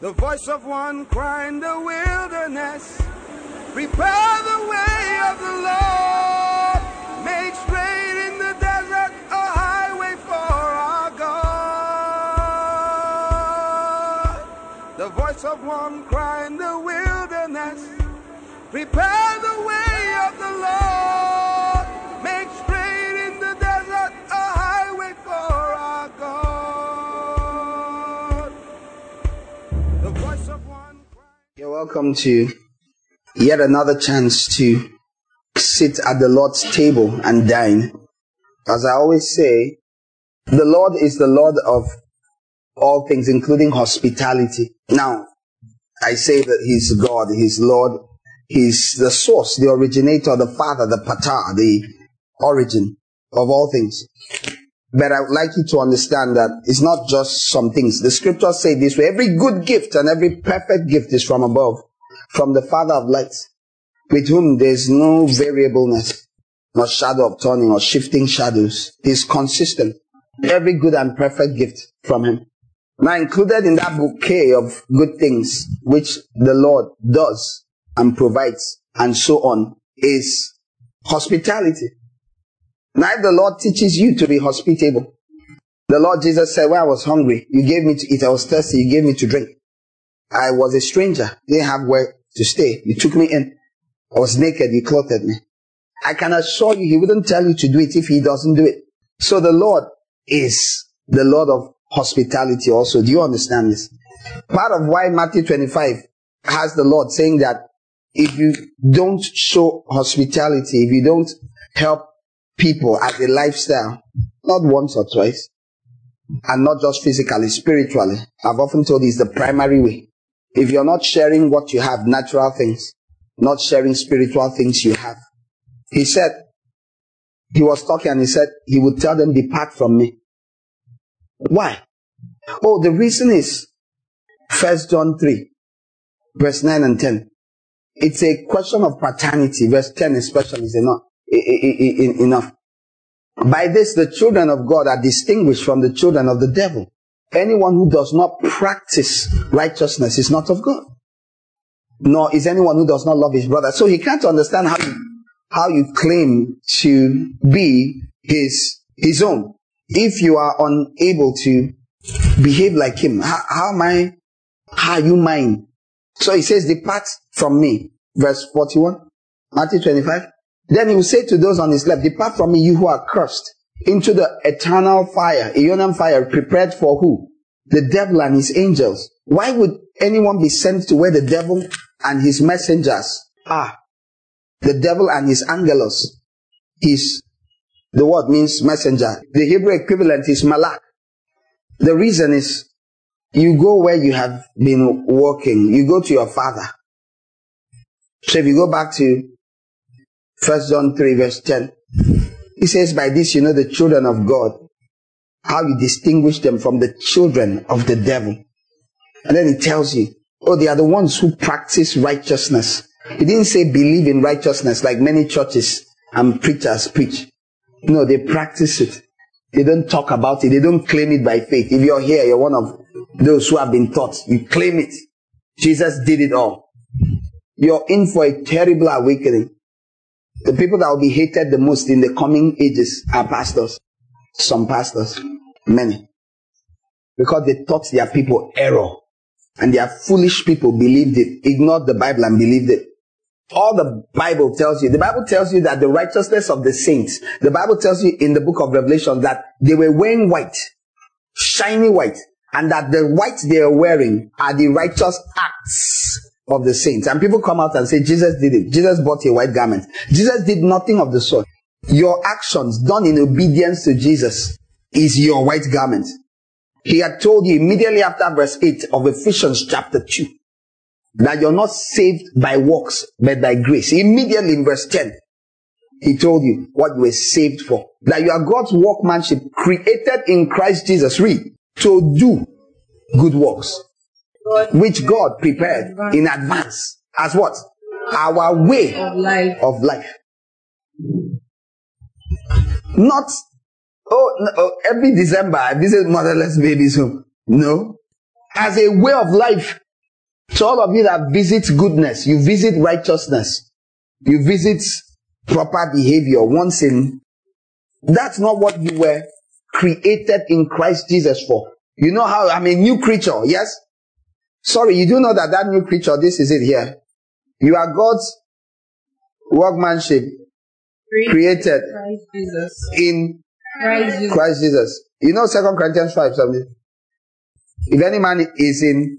The voice of one crying in the wilderness, prepare the way of the Lord, make straight in the desert a highway for our God. The voice of one crying in the wilderness, prepare the way of the Lord, make straight in the desert a highway for our God. The voice of one crying. You're welcome to yet another chance to sit at the Lord's table and dine. As I always say, the Lord is the Lord of all things, including hospitality. Now, I say that He's God, He's Lord, He's the source, the originator, the Father, the Pater, the origin of all things. But I would like you to understand that it's not just some things. The scriptures say this way: every good gift and every perfect gift is from above, from the Father of lights, with whom there is no variableness, nor shadow of turning or shifting shadows. He is consistent. Every good and perfect gift from Him. Now, included in that bouquet of good things which the Lord does and provides and so on is hospitality. Now, if the Lord teaches you to be hospitable, the Lord Jesus said, when I was hungry, you gave me to eat. I was thirsty, you gave me to drink. I was a stranger, didn't have where to stay. You took me in. I was naked, you clothed me. I can assure you, He wouldn't tell you to do it if He doesn't do it. So the Lord is the Lord of hospitality also. Do you understand this? Part of why Matthew 25 has the Lord saying that if you don't show hospitality, if you don't help people as a lifestyle, not once or twice, and not just physically, spiritually, I've often told you it's the primary way. If you're not sharing what you have, natural things, not sharing spiritual things you have. He said, He was talking and He said, He would tell them, depart from me. Why? Oh, the reason is 1 John 3, verse 9 and 10. It's a question of paternity. Verse 10 especially is enough. By this, the children of God are distinguished from the children of the devil. Anyone who does not practice righteousness is not of God, nor is anyone who does not love his brother. So he can't understand how you claim to be his own if you are unable to behave like him. How are you mine? So he says, depart from me. Verse 41, Matthew 25. Then he will say to those on his left, depart from me, you who are cursed, into the eternal fire, Aeonian fire, prepared for who? The devil and his angels. Why would anyone be sent to where the devil and his messengers are? The devil and his angelos the word means messenger. The Hebrew equivalent is malak. The reason is, you go where you have been working. You go to your father. So if you go back to 1 John 3 verse 10, he says, by this you know the children of God, how you distinguish them from the children of the devil. And then he tells you, oh, they are the ones who practice righteousness. He didn't say believe in righteousness like many churches and preachers preach. No, they practice it. They don't talk about it. They don't claim it by faith. If you're here, you're one of those who have been taught. You claim it. Jesus did it all. You're in for a terrible awakening. The people that will be hated the most in the coming ages are pastors. Some pastors. Many. Because they taught their people error. And their foolish people believed it. Ignored the Bible and believed it. All the Bible tells you. The Bible tells you that the righteousness of the saints. The Bible tells you in the book of Revelation that they were wearing white. Shiny white. And that the white they are wearing are the righteous acts of the saints. And people come out and say, Jesus did it. Jesus bought a white garment. Jesus did nothing of the sort. Your actions done in obedience to Jesus is your white garment. He had told you immediately after verse 8 of Ephesians chapter 2 that you're not saved by works but by grace. Immediately in verse 10, he told you what you were saved for. That you are God's workmanship created in Christ Jesus. Read. To do good works, which God prepared in advance as what? Our way of life. Not, every December I visit motherless babies home. No. As a way of life. So all of you that visit goodness, you visit righteousness, you visit proper behavior once in, that's not what you were created in Christ Jesus for. You know how I'm a new creature, yes? Sorry, you do know that new creature, this is it here. You are God's workmanship, created in Christ Jesus. You know 2 Corinthians 5 something. If any man is in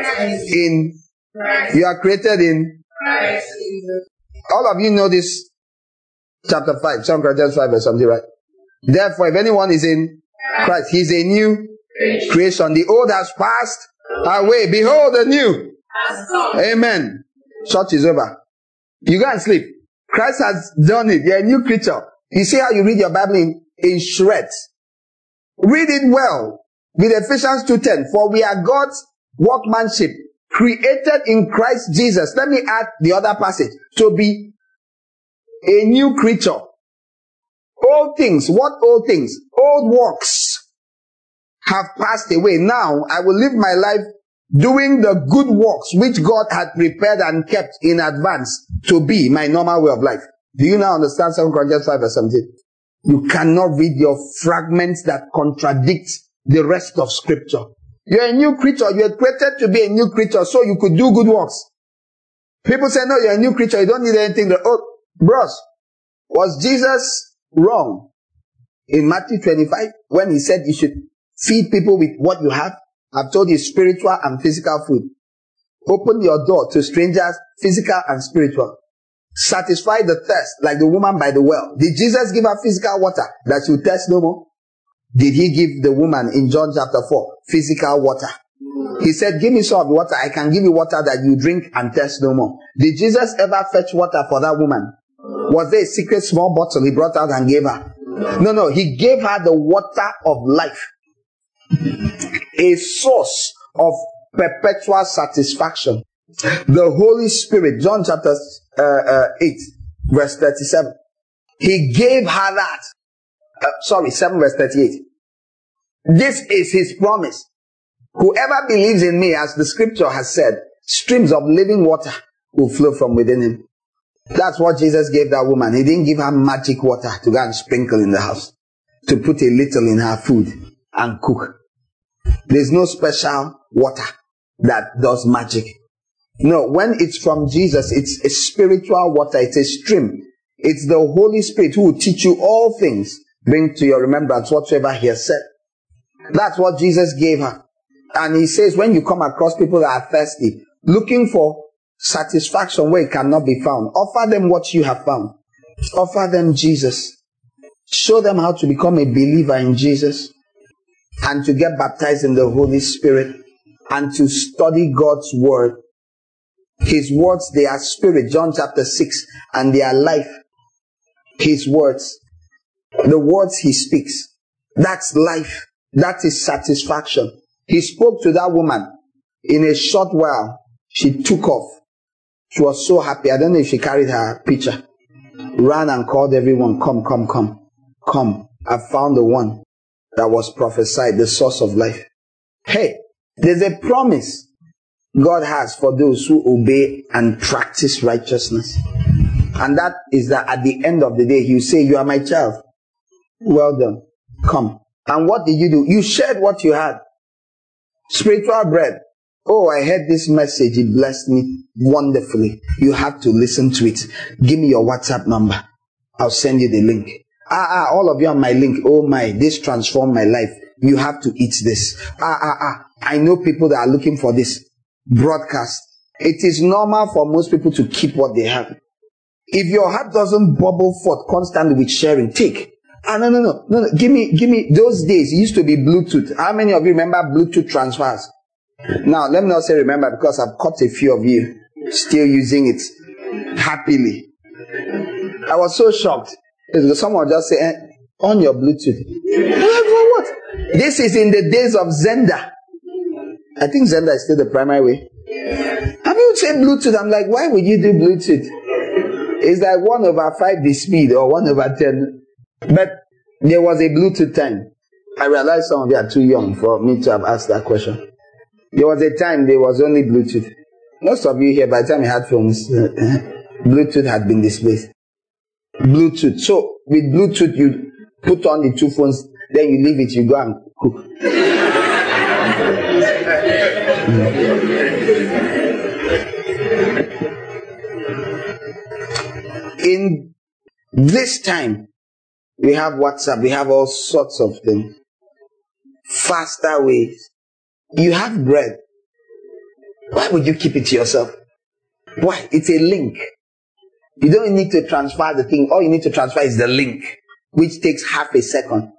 you are created in Christ Jesus. All of you know this chapter 5, 2 Corinthians 5 or something, right? Therefore, if anyone is in Christ, he's a new creation. The old has passed away. Behold, the new. Amen. Church is over. You go and sleep. Christ has done it. You're a new creature. You see how you read your Bible in shreds. Read it well. With Ephesians 2:10. For we are God's workmanship, created in Christ Jesus. Let me add the other passage. To be a new creature. Old things. What old things? Old works have passed away. Now I will live my life doing the good works which God had prepared and kept in advance to be my normal way of life. Do you now understand 2 Corinthians 5 or something? You cannot read your fragments that contradict the rest of scripture. You're a new creature. You are created to be a new creature so you could do good works. People say, no, you're a new creature. You don't need anything. Bros, was Jesus wrong in Matthew 25 when he said you should feed people with what you have? I've told you spiritual and physical food. Open your door to strangers, physical and spiritual. Satisfy the thirst like the woman by the well. Did Jesus give her physical water that she would thirst no more? Did he give the woman in John chapter 4 physical water? He said, give me some of the water. I can give you water that you drink and thirst no more. Did Jesus ever fetch water for that woman? Was there a secret small bottle he brought out and gave her? No. He gave her the water of life. A source of perpetual satisfaction. The Holy Spirit, John chapter 8, verse 37. He gave her that. 7 verse 38. This is his promise. Whoever believes in me, as the scripture has said, streams of living water will flow from within him. That's what Jesus gave that woman. He didn't give her magic water to go and sprinkle in the house, to put a little in her food and cook. There's no special water that does magic. No, when it's from Jesus, it's a spiritual water. It's a stream. It's the Holy Spirit who will teach you all things. Bring to your remembrance whatsoever he has said. That's what Jesus gave her. And he says, when you come across people that are thirsty, looking for satisfaction where it cannot be found, offer them what you have found. Offer them Jesus. Show them how to become a believer in Jesus and to get baptized in the Holy Spirit and to study God's word. His words, they are spirit, John chapter 6, and they are life. His words, the words he speaks, that's life. That is satisfaction. He spoke to that woman. In a short while, she took off. She was so happy. I don't know if she carried her pitcher. Ran and called everyone, come. I found the one that was prophesied, the source of life. Hey, there's a promise God has for those who obey and practice righteousness. And that is that at the end of the day, you say, you are my child. Well done. Come. And what did you do? You shared what you had. Spiritual bread. Oh, I heard this message. It blessed me wonderfully. You have to listen to it. Give me your WhatsApp number. I'll send you the link. All of you on my link. Oh my, this transformed my life. You have to eat this. I know people that are looking for this broadcast. It is normal for most people to keep what they have. If your heart doesn't bubble forth constantly with sharing, take. No. Give me those days. It used to be Bluetooth. How many of you remember Bluetooth transfers? Now, let me not say remember, because I've caught a few of you still using it happily. I was so shocked. Someone just say, on your Bluetooth. What? This is in the days of Zenda. I think Zenda is still the primary way. I mean, say Bluetooth. I'm like, why would you do Bluetooth? It's like 1/5 the speed or 1/10. But there was a Bluetooth time. I realize some of you are too young for me to have asked that question. There was a time there was only Bluetooth. Most of you here, by the time you had phones, Bluetooth had been displaced. Bluetooth. So with Bluetooth, you put on the two phones, then you leave it, you go and cook. In this time, we have WhatsApp, we have all sorts of things. Faster ways. You have bread. Why would you keep it to yourself? Why? It's a link. You don't need to transfer the thing. All you need to transfer is the link, which takes half a second.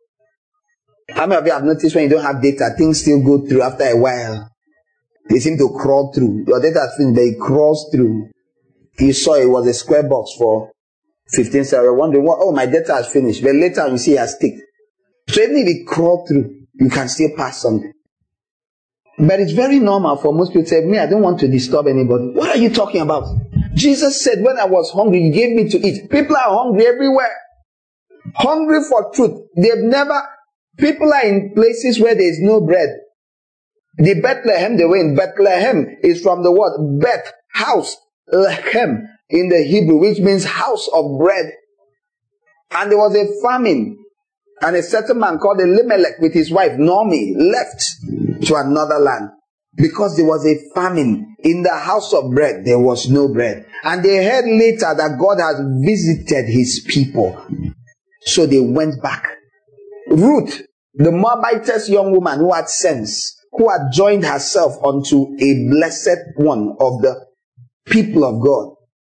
How many of you have noticed when you don't have data, things still go through after a while? They seem to crawl through. Your data is finished, but it crawls through. You saw it was a square box for 15 seconds. You're wondering, oh, my data has finished. But later you see it has ticked. So even if it crawls through, you can still pass something. But it's very normal for most people to say, me, I don't want to disturb anybody. What are you talking about? Jesus said, when I was hungry, you gave me to eat. People are hungry everywhere. Hungry for truth. People are in places where there is no bread. The Bethlehem, they were in Bethlehem, is from the word Beth, house, Lechem, in the Hebrew, which means house of bread. And there was a famine. And a certain man called Elimelech with his wife Naomi left to another land because there was a famine. In the house of bread, there was no bread. And they heard later that God has visited his people. So they went back. Ruth, the Moabitess young woman who had sense, who had joined herself unto a blessed one of the people of God,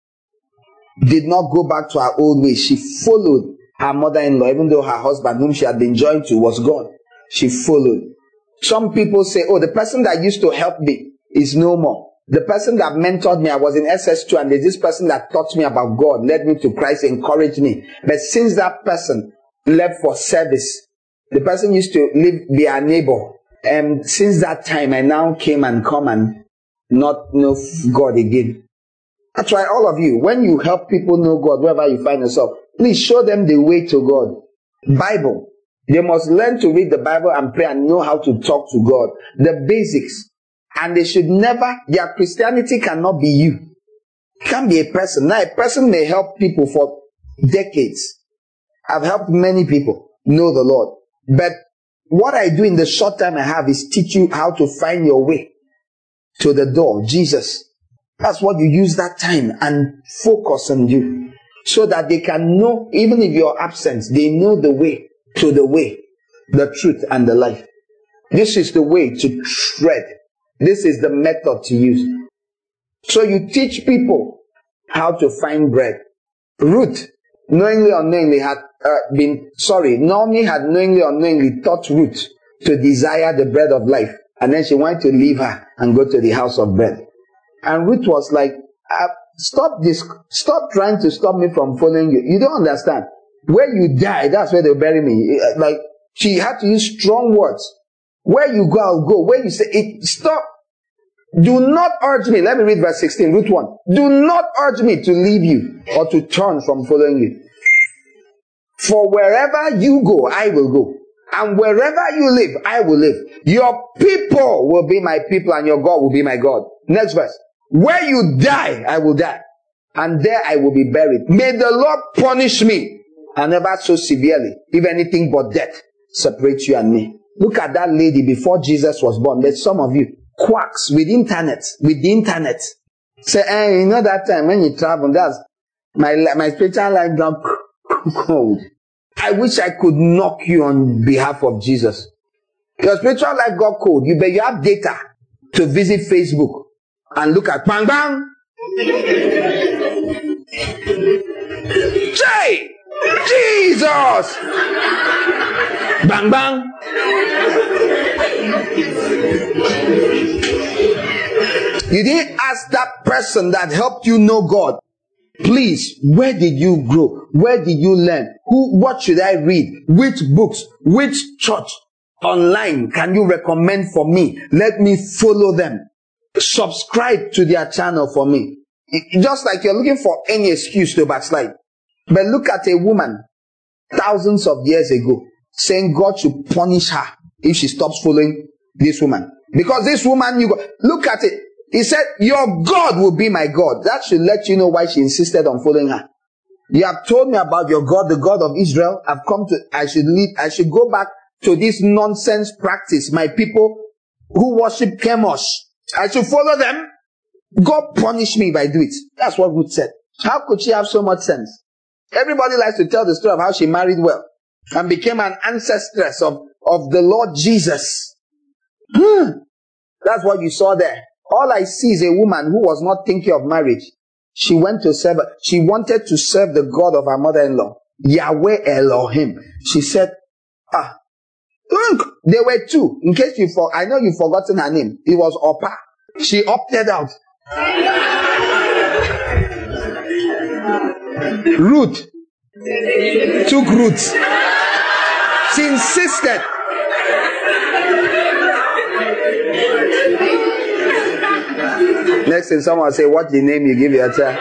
did not go back to her old ways. She followed her mother-in-law, even though her husband, whom she had been joined to, was gone. She followed. Some people say, oh, the person that used to help me is no more. The person that mentored me, I was in SS2, and there's this person that taught me about God, led me to Christ, encouraged me. But since that person left for service, the person used to be our neighbor. And since that time, I now come and not know God again. That's why all of you, when you help people know God, wherever you find yourself, please show them the way to God. Bible. They must learn to read the Bible and pray and know how to talk to God. The basics. And they should never, their Christianity cannot be you. It can't be a person. Now, a person may help people for decades. I've helped many people know the Lord. But what I do in the short time I have is teach you how to find your way to the door, Jesus. That's what you use that time and focus on you. So that they can know, even if you're absent, they know the way to the way, the truth and the life. This is the way to tread. This is the method to use. So you teach people how to find bread. Ruth, knowingly or unknowingly, Naomi had knowingly or unknowingly taught Ruth to desire the bread of life. And then she wanted to leave her and go to the house of bread. And Ruth was like, stop trying to stop me from following you. You don't understand. Where you die, that's where they'll bury me. Like, she had to use strong words. Where you go, I'll go. Where you say it, stop. Do not urge me. Let me read verse 16, Ruth 1. Do not urge me to leave you or to turn from following you. For wherever you go, I will go. And wherever you live, I will live. Your people will be my people and your God will be my God. Next verse. Where you die, I will die. And there I will be buried. May the Lord punish me, and never so severely, if anything but death separates you and me. Look at that lady before Jesus was born. There's some of you quacks with the internet. Say, you know that time when you travel, that's my spiritual life got cold. I wish I could knock you on behalf of Jesus. Your spiritual life got cold. You have data to visit Facebook and look at bang bang. Say Jesus. Bang bang. You didn't ask that person that helped you know God, please, where did you grow? Where did you learn? What should I read? Which books? Which church online can you recommend for me? Let me follow them. Subscribe to their channel for me. Just like you're looking for any excuse to backslide. But look at a woman thousands of years ago saying God should punish her if she stops following this woman. Because this woman, look at it. He said, your God will be my God. That should let you know why she insisted on following her. You have told me about your God, the God of Israel. I should go back to this nonsense practice. My people who worship Chemosh, I should follow them. God punish me if I do it. That's what Ruth said. How could she have so much sense? Everybody likes to tell the story of how she married well and became an ancestress of the Lord Jesus. That's what you saw there. All I see is a woman who was not thinking of marriage. She wanted to serve the God of her mother-in-law, Yahweh Elohim. She said, there were two. In case I know you've forgotten her name. It was Orpah. She opted out. Ruth took Ruth. She insisted. Next thing someone will say, what's the name you give your child?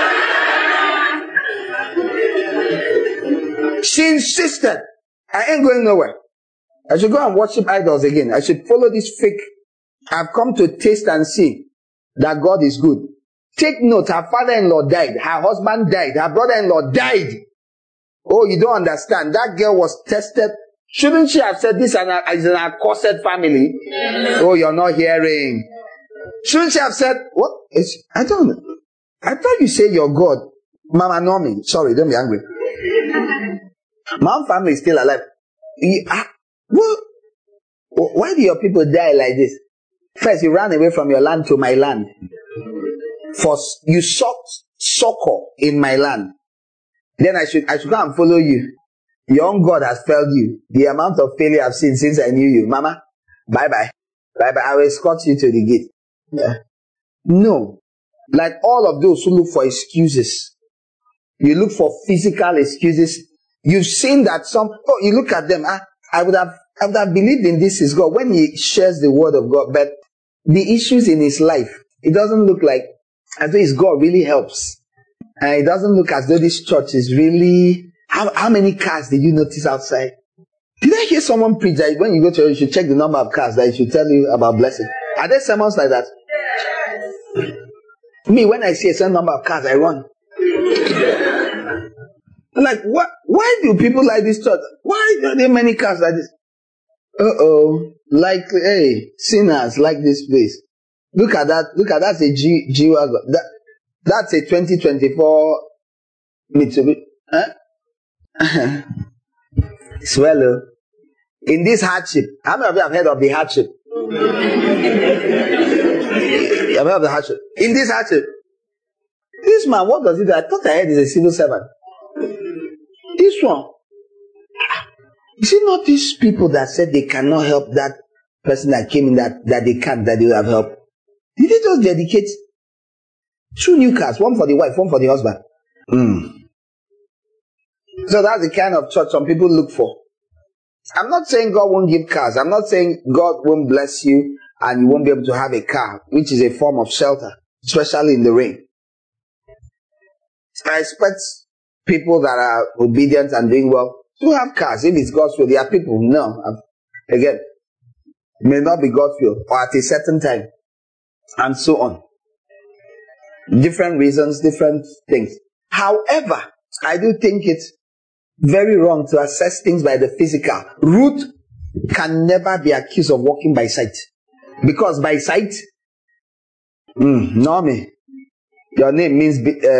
She insisted. I ain't going nowhere. I should go and worship idols again. I should follow this fake. I've come to taste and see that God is good. Take note, her father-in-law died. Her husband died. Her brother-in-law died. Oh, you don't understand. That girl was tested. Shouldn't she have said this is an accursed family? Oh, you're not hearing. Shouldn't she have said, what? I don't know. I thought you say your God. Mama Nomi. Sorry, don't be angry. My family is still alive. Why do your people die like this? First, you ran away from your land to my land. First, you sought succor in my land. Then I should go and follow you. Your own God has failed you. The amount of failure I've seen since I knew you. Mama, bye-bye. Bye-bye. I will escort you to the gate. Yeah. No. Like all of those who look for excuses. You look for physical excuses. You've seen that you look at them. I would have believed in this is God when he shares the word of God. But the issues in his life, it doesn't look like as though his God really helps. And it doesn't look as though this church is really... How many cars did you notice outside? Did I hear someone preach that when you go to church, you should check the number of cars that it should tell you about blessing? Are there sermons like that? Yes. Me, when I see a certain number of cars, I run. I'm like, what? Why do people like this church? Why are there many cars like this? Hey, sinners like this place. Look at that. That's a G-Wagon. That's a 2024 Mitsubishi. Huh? Swallow. In this hardship, how many of you have heard of the hardship? You have heard of the hardship? In this hardship, this man, what does he do? I thought I heard he's a civil servant. This one, is it not these people that said they cannot help that person that came in that they can't, that they will have help? Did they just dedicate 2 new cars, one for the wife, one for the husband? So that's the kind of church some people look for. I'm not saying God won't give cars. I'm not saying God won't bless you and you won't be able to have a car, which is a form of shelter, especially in the rain. I expect people that are obedient and doing well to have cars. If it's God's will, there are people, no. Again, it may not be God's will, or at a certain time, and so on. Different reasons, different things. However, I do think it's very wrong to assess things by the physical. Ruth can never be accused of walking by sight. Because by sight, Naomi, your name means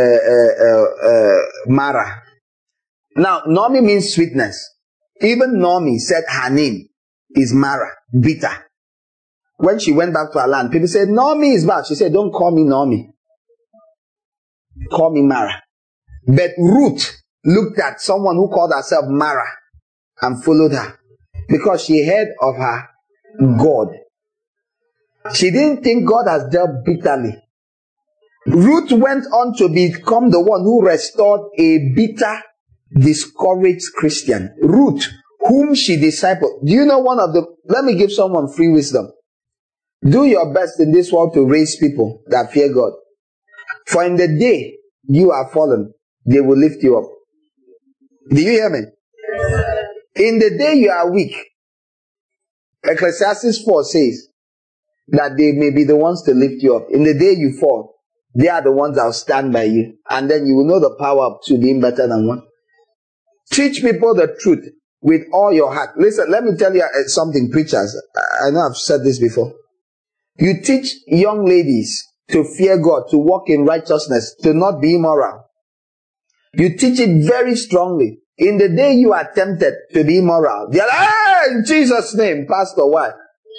Mara. Now, Naomi means sweetness. Even Naomi said her name is Mara, bitter. When she went back to her land, people said, Naomi is bad. She said, don't call me Naomi. Call me Mara. But Ruth looked at someone who called herself Mara and followed her because she heard of her God. She didn't think God has dealt bitterly. Ruth went on to become the one who restored a bitter, discouraged Christian. Ruth, whom she discipled. Do you know let me give someone free wisdom. Do your best in this world to raise people that fear God. For in the day you are fallen, they will lift you up. Do you hear me? In the day you are weak, Ecclesiastes 4 says, that they may be the ones to lift you up. In the day you fall, they are the ones that will stand by you. And then you will know the power of two being better than one. Teach people the truth with all your heart. Listen, let me tell you something, preachers. I know I've said this before. You teach young ladies to fear God, to walk in righteousness, to not be immoral. You teach it very strongly. In the day you are tempted to be immoral, they're like, hey, in Jesus' name, Pastor, why?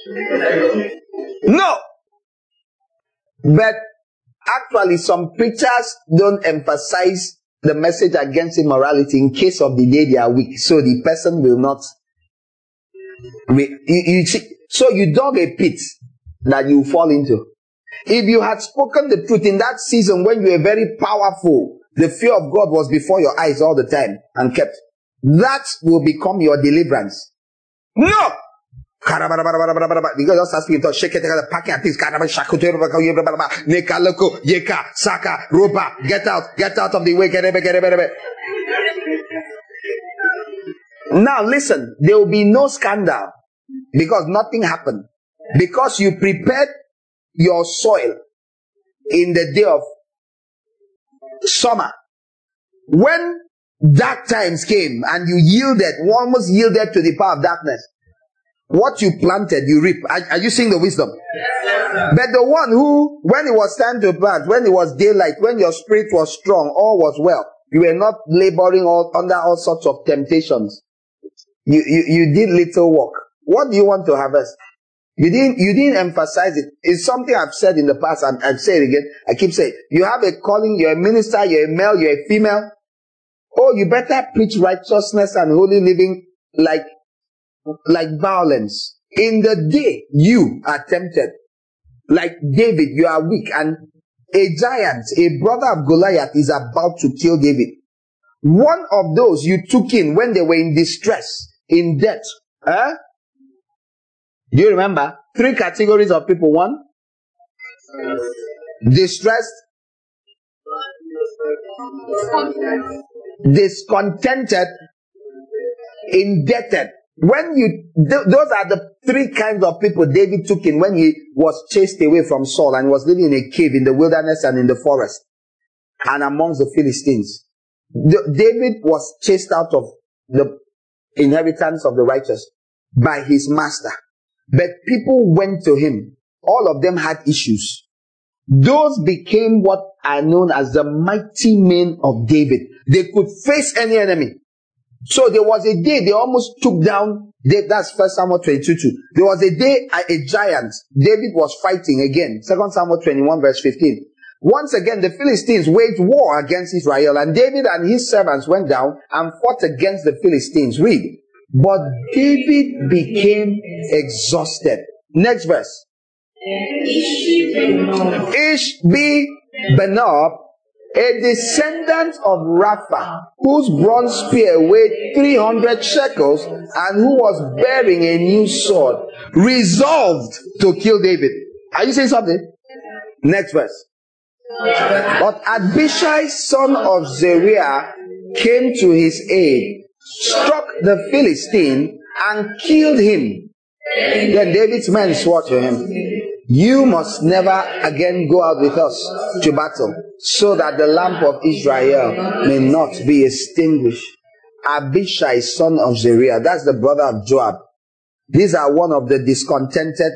No. But actually, some preachers don't emphasize the message against immorality in case of the day they are weak. So the person will not. So you dug a pit that you fall into. If you had spoken the truth in that season when you were very powerful, the fear of God was before your eyes all the time and kept. That will become your deliverance. No! Because just asking to shake it, packing at things, Yeka, Saka, Rupa, get out of the way, get. Now listen, there will be no scandal because nothing happened. Because you prepared your soil in the day of summer. When dark times came and you almost yielded to the power of darkness, what you planted, you reap. Are you seeing the wisdom? Yes, but the one who, when it was time to plant, when it was daylight, when your spirit was strong, all was well. You were not laboring under all sorts of temptations. You did little work. What do you want to harvest? You didn't emphasize it. It's something I've said in the past, and I've said it again. I keep saying, you have a calling, you're a minister, you're a male, you're a female. Oh, you better preach righteousness and holy living like violence. In the day you are tempted, like David, you are weak, and a giant, a brother of Goliath, is about to kill David. One of those you took in when they were in distress, in debt. Do you remember? 3 categories of people. 1, distressed, discontented, indebted. Those are the 3 kinds of people David took in when he was chased away from Saul and was living in a cave in the wilderness and in the forest and amongst the Philistines. David was chased out of the inheritance of the righteous by his master. But people went to him. All of them had issues. Those became what are known as the mighty men of David. They could face any enemy. So there was a day they almost took down, that's 1 Samuel 22. There was a day a giant, David was fighting again. 2 Samuel 21 verse 15. Once again, the Philistines waged war against Israel, and David and his servants went down and fought against the Philistines. Read. But David became exhausted. Next verse. Ishbi-Benob, a descendant of Rapha, whose bronze spear weighed 300 shekels and who was bearing a new sword, resolved to kill David. Are you saying something? Next verse. But Abishai, son of Zeruiah, came to his aid, struck the Philistine, and killed him. Then David's men swore to him, you must never again go out with us to battle, so that the lamp of Israel may not be extinguished. Abishai, son of Zeruiah, that's the brother of Joab. These are one of the discontented,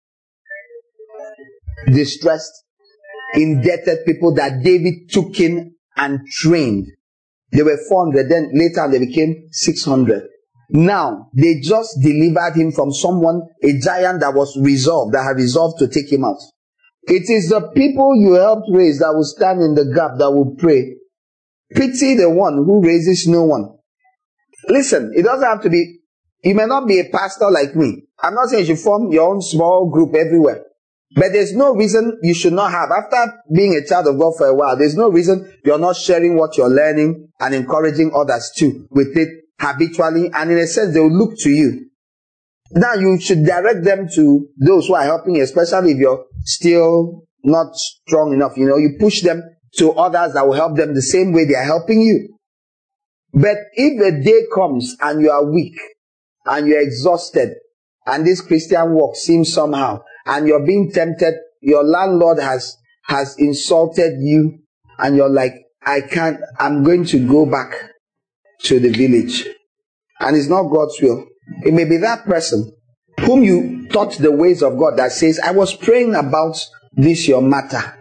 distressed, indebted people that David took in and trained. They were 400, then later they became 600. Now, they just delivered him from someone, a giant that had resolved to take him out. It is the people you helped raise that will stand in the gap, that will pray. Pity the one who raises no one. Listen, it doesn't have to be, you may not be a pastor like me. I'm not saying you should form your own small group everywhere. But there's no reason you should not have. After being a child of God for a while, there's no reason you're not sharing what you're learning and encouraging others too with it habitually. And in a sense, they will look to you. Now you should direct them to those who are helping you, especially if you're still not strong enough. You push them to others that will help them the same way they are helping you. But if the day comes and you are weak and you're exhausted and this Christian walk seems somehow, and you're being tempted, your landlord has insulted you, and you're like, I'm going to go back to the village. And it's not God's will. It may be that person whom you taught the ways of God that says, I was praying about this your matter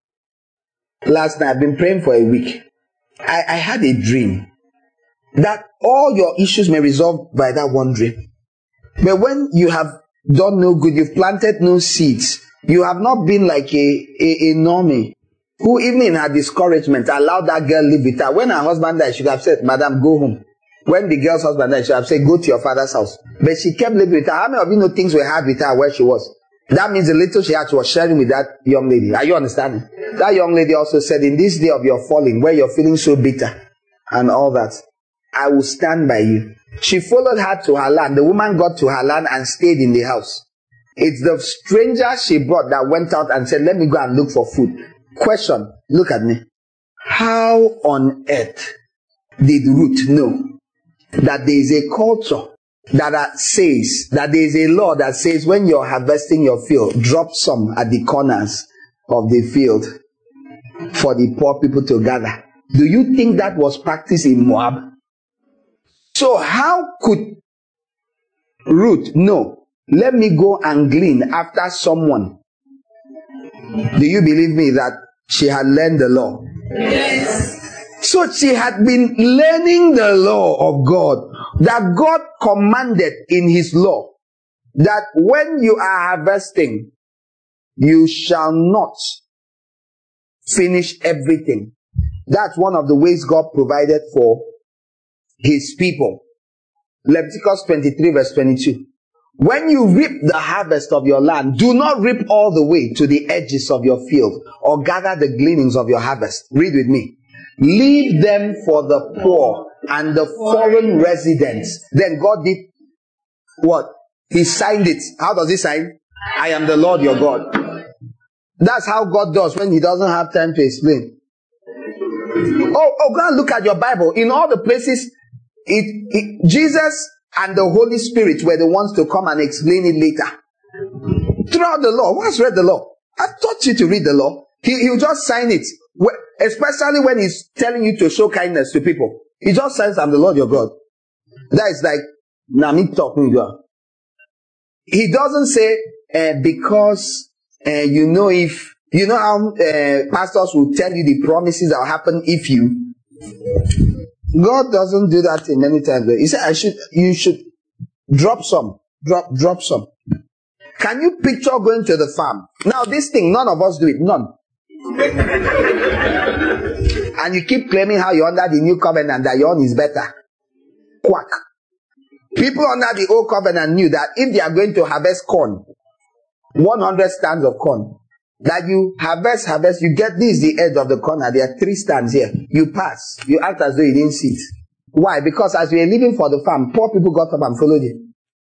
last night. I've been praying for a week. I had a dream that all your issues may resolve by that one dream. But when you have done no good, you've planted no seeds, you have not been like a normie who, even in her discouragement, allowed that girl live with her. When her husband died, she should have said, Madam, go home. When the girl's husband died, she should have said, go to your father's house. But she kept living with her. How many of you know things were hard with her where she was? That means the little she had, she was sharing with that young lady. Are you understanding? That young lady also said, in this day of your falling, where you're feeling so bitter and all that, I will stand by you. She followed her to her land. The woman got to her land and stayed in the house. It's the stranger she brought that went out and said, let me go and look for food. Question, look at me. How on earth did Ruth know that there is a culture that says, that there is a law that says when you're harvesting your field, drop some at the corners of the field for the poor people to gather? Do you think that was practiced in Moab? So how could Ruth know, let me go and glean after someone? Do you believe me that she had learned the law? Yes. So she had been learning the law of God, that God commanded in his law, that when you are harvesting, you shall not finish everything. That's one of the ways God provided for his people. Leviticus 23 verse 22. When you reap the harvest of your land, do not reap all the way to the edges of your field or gather the gleanings of your harvest. Read with me. Leave them for the poor and the foreign residents. Then God did what? He signed it. How does he sign? I am the Lord your God. That's how God does when he doesn't have time to explain. Oh, go and look at your Bible. In all the places, Jesus and the Holy Spirit were the ones to come and explain it later. Throughout the law, who has read the law? I taught you to read the law. He'll just sign it. Especially when he's telling you to show kindness to people. He just signs, I'm the Lord your God. That is like, me talking to you. He doesn't say, because, you know how pastors will tell you the promises that will happen if you. God doesn't do that in many times. He said, you should drop some. Drop some. Can you picture going to the farm? Now this thing, none of us do it. None. And you keep claiming how you're under the new covenant, that your own is better. Quack. People under the old covenant knew that if they are going to harvest corn, 100 stands of corn, that you harvest, you get this, the edge of the corner, there are 3 stands here. You pass. You act as though you didn't see it. Why? Because as you were leaving for the farm, poor people got up and followed you.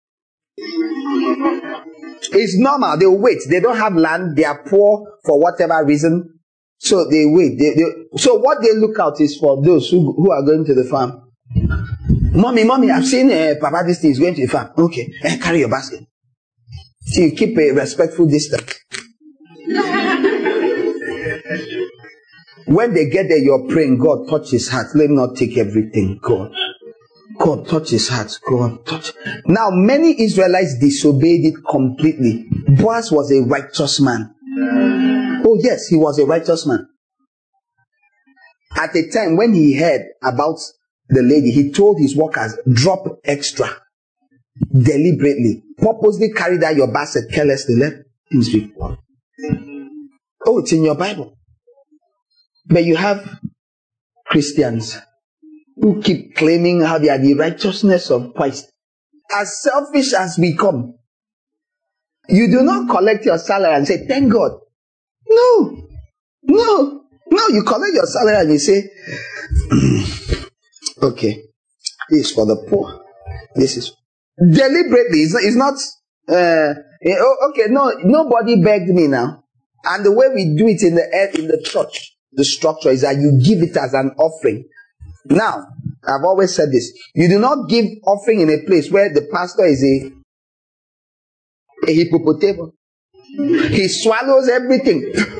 It's normal. They wait. They don't have land. They are poor for whatever reason. So they wait. So what they look out is for those who are going to the farm. Mommy, I've seen Papa, this thing is going to the farm. Okay, carry your basket. So you keep a respectful distance. When they get there, you're praying, God, touch his heart. Let him not take everything. God, touch his heart. God, touch. Now, many Israelites disobeyed it completely. Boaz was a righteous man. Oh, yes, he was a righteous man. At the time when he heard about the lady, he told his workers, drop extra. Deliberately. Purposely carry out your basket carelessly. Let him speak. Oh, it's in your Bible. But you have Christians who keep claiming how they are the righteousness of Christ. As selfish as we come, you do not collect your salary and say, thank God. No, you collect your salary and you say, okay, this is for the poor. This is deliberately. It's not, okay, no, nobody begged me now. And the way we do it in the church, the structure is that you give it as an offering. Now, I've always said this. You do not give offering in a place where the pastor is a hippopotamus. He swallows everything.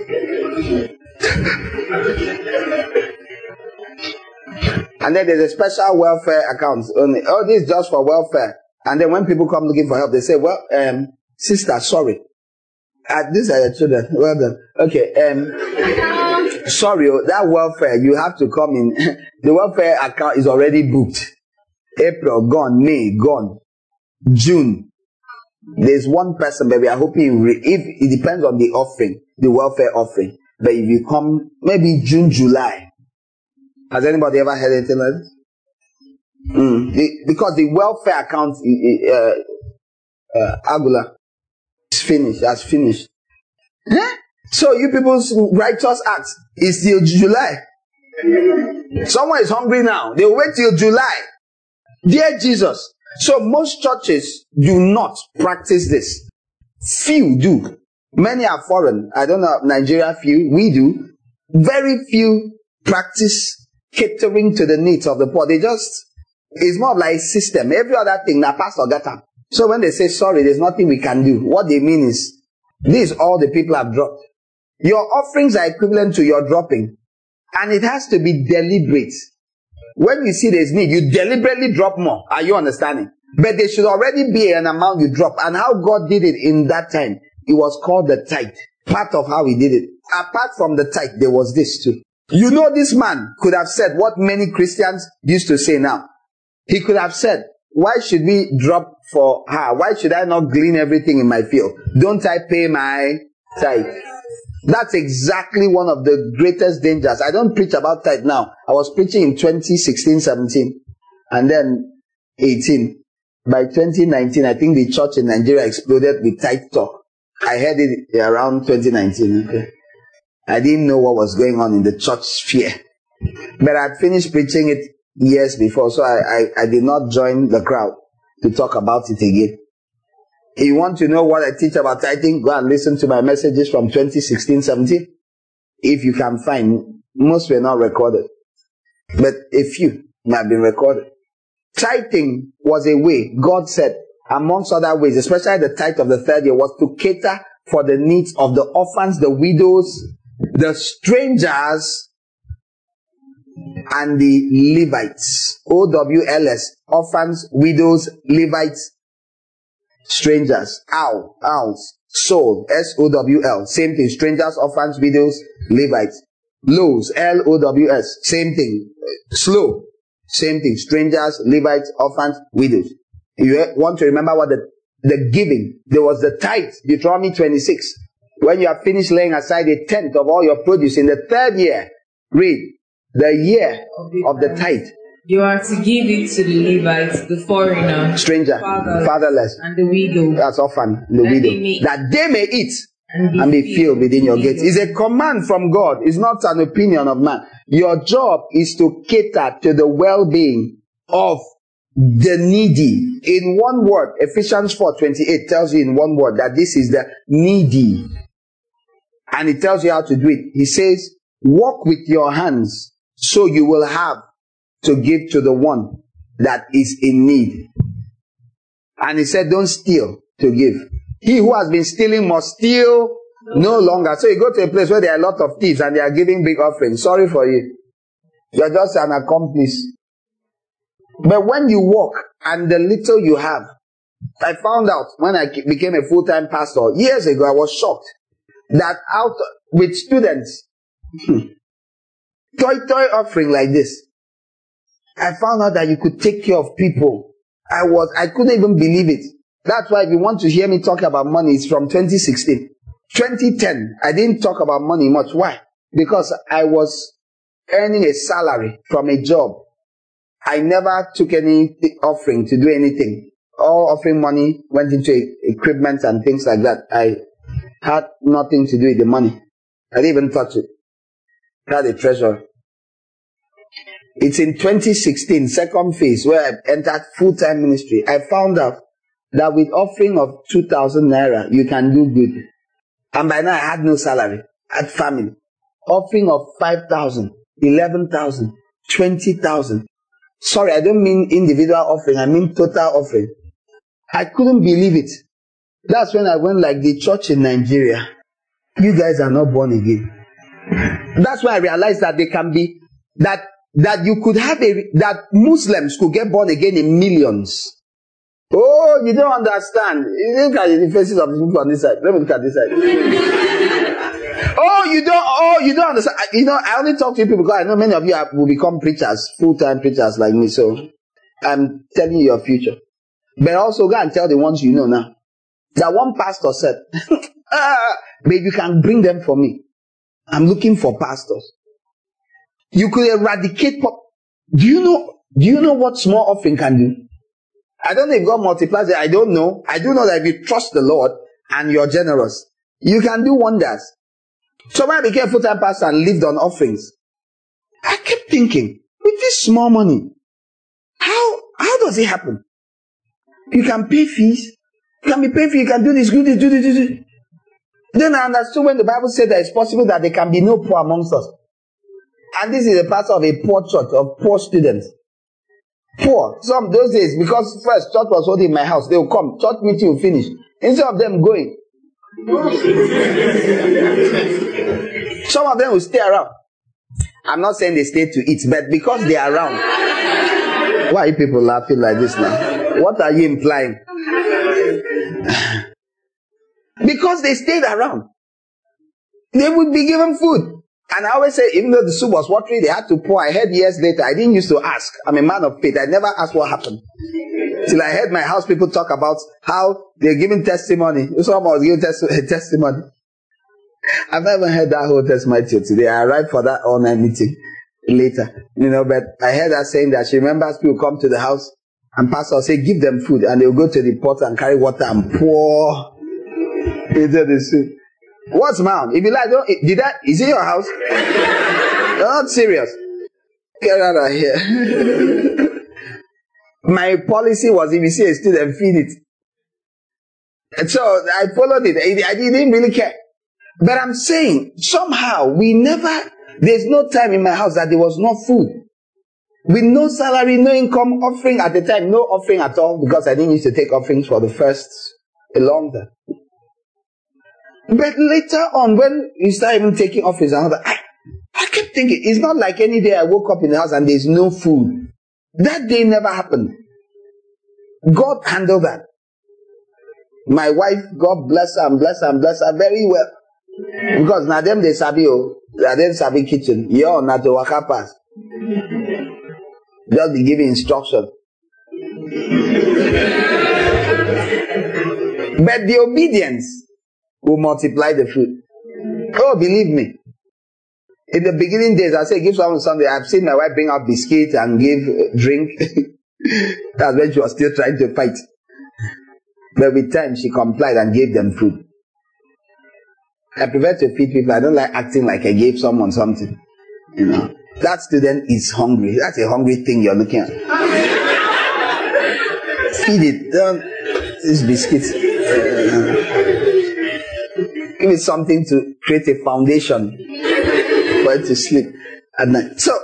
And then there's a special welfare account. Oh, this is just for welfare. And then when people come looking for help, they say, well, sister, sorry. These are your children. Well done. Okay. Sorry, that welfare, you have to come in. The welfare account is already booked. April, gone. May, gone. June. There's one person, but we are hoping, if it depends on the offering, the welfare offering. But if you come, maybe June, July. Has anybody ever heard anything like this? Because the welfare account, Agula, is finished, has finished. Huh? So you people's righteous acts is till July. Someone is hungry now. They wait till July. Dear Jesus. So most churches do not practice this. Few do. Many are foreign. I don't know, Nigeria few. We do. Very few practice catering to the needs of the poor. It's more like a system. Every other thing, na pastor gata. So when they say sorry, there's nothing we can do. What they mean is, this is all the people have dropped. Your offerings are equivalent to your dropping. And it has to be deliberate. When you see there's need, you deliberately drop more. Are you understanding? But there should already be an amount you drop. And how God did it in that time, it was called the tithe. Part of how he did it. Apart from the tithe, there was this too. You know, this man could have said what many Christians used to say now. He could have said, why should we drop for her? Why should I not glean everything in my field? Don't I pay my tithe? That's exactly one of the greatest dangers. I don't preach about tithe now. I was preaching in 2016, 17, and then 18. By 2019, I think the church in Nigeria exploded with tithe talk. I heard it around 2019. Okay? I didn't know what was going on in the church sphere. But I'd finished preaching it years before, so I did not join the crowd to talk about it again. If you want to know what I teach about tithing, go and listen to my messages from 2016, 17. If you can find, most were not recorded. But a few have been recorded. Tithing was a way, God said, amongst other ways, especially the tithe of the third year, was to cater for the needs of the orphans, the widows, the strangers, and the Levites. OWLS. Orphans, widows, Levites, strangers. Owls. Soul. SOWL. Same thing. Strangers, orphans, widows, Levites. Lows. LOWS. Same thing. Slow. Same thing. Strangers, Levites, orphans, widows. You want to remember what the giving. There was the tithe. Deuteronomy 26. When you have finished laying aside a tenth of all your produce in the third year, read, the year of the tithe. You are to give it to the Levites, the foreigner, stranger, fatherless, and the widow. That's orphan, the widow. That they may eat and be filled within your gates. It's a command from God. It's not an opinion of man. Your job is to cater to the well-being of the needy. In one word, Ephesians 4:28 tells you in one word that this is the needy. And it tells you how to do it. He says, walk with your hands so you will have to give to the one that is in need. And he said, don't steal to give. He who has been stealing must steal no longer. So you go to a place where there are a lot of thieves and they are giving big offerings. Sorry for you. You're just an accomplice. But when you walk and the little you have, I found out when I became a full-time pastor years ago, I was shocked that out with students, toy offering like this, I found out that you could take care of people. I couldn't even believe it. That's why if you want to hear me talk about money, it's from 2016. 2010, I didn't talk about money much. Why? Because I was earning a salary from a job. I never took any offering to do anything. All offering money went into equipment and things like that. I had nothing to do with the money. I didn't even touch it. I had a treasurer. It's in 2016, second phase, where I entered full-time ministry. I found out that with offering of 2,000 naira, you can do good. And by now, I had no salary. I had family. Offering of 5,000, 11,000, 20,000. Sorry, I don't mean individual offering. I mean total offering. I couldn't believe it. That's when I went like the church in Nigeria. You guys are not born again. That's why I realized that they can be, that you could have that Muslims could get born again in millions. Oh, you don't understand. You look at the faces of the people on this side. Let me look at this side. You don't understand. You know, I only talk to you people because I know many of you will become preachers, full-time preachers like me. So I'm telling you your future. But also go and tell the ones you know now. That one pastor said, but you can bring them for me. I'm looking for pastors. You could eradicate. Do you know what small offering can do? I don't know if God multiplies it. I don't know. I do know that if you trust the Lord and you're generous, you can do wonders. So when I became a full-time pastor and lived on offerings, I kept thinking, with this small money, how does it happen? You can pay fees. You can be paid fees. You can do this, do this. Then I understood when the Bible said that it's possible that there can be no poor amongst us. And this is a pastor of a poor church, of poor students. Poor. Some those days, because first church was holding in my house, they will come, church meeting will finish. Instead of them going, some of them will stay around. I'm not saying they stay to eat, but because they are around. Why are you people laughing like this now? What are you implying? Because they stayed around. They would be given food. And I always say, even though the soup was watery, they had to pour. I heard years later, I didn't used to ask. I'm a man of faith. I never asked what happened. Till I heard my house people talk about how they're giving testimony. Someone was giving testimony. I've never heard that whole testimony till today. I arrived for that all-night meeting later. But I heard her saying that she remembers people come to the house and pastor will say, give them food. And they'll go to the pot and carry water and pour into the soup. What's mom? If you like, is it your house? You're not serious. Get out of here. My policy was, if you see a student, feed it. And so I followed it. I didn't really care. But I'm saying, somehow, there's no time in my house that there was no food. With no salary, no income, offering at the time, no offering at all, because I didn't used to take offerings for the first a long time. But later on, when you start even taking offerings and all that, I kept thinking, it's not like any day I woke up in the house and there's no food. That day never happened. God handled that. My wife, God bless her and bless her and bless her very well. Because now them they sabi kitchen. You're not to waka pass. Just be giving instruction. But the obedience will multiply the food. Oh, believe me. In the beginning days, I say give someone something. I've seen my wife bring out biscuits and give drink. That's when she was still trying to fight. But with time, she complied and gave them food. I prefer to feed people. I don't like acting like I gave someone something. That student is hungry. That's a hungry thing you're looking at. Feed it. This biscuits. Give it something to create a foundation for it to sleep at night. So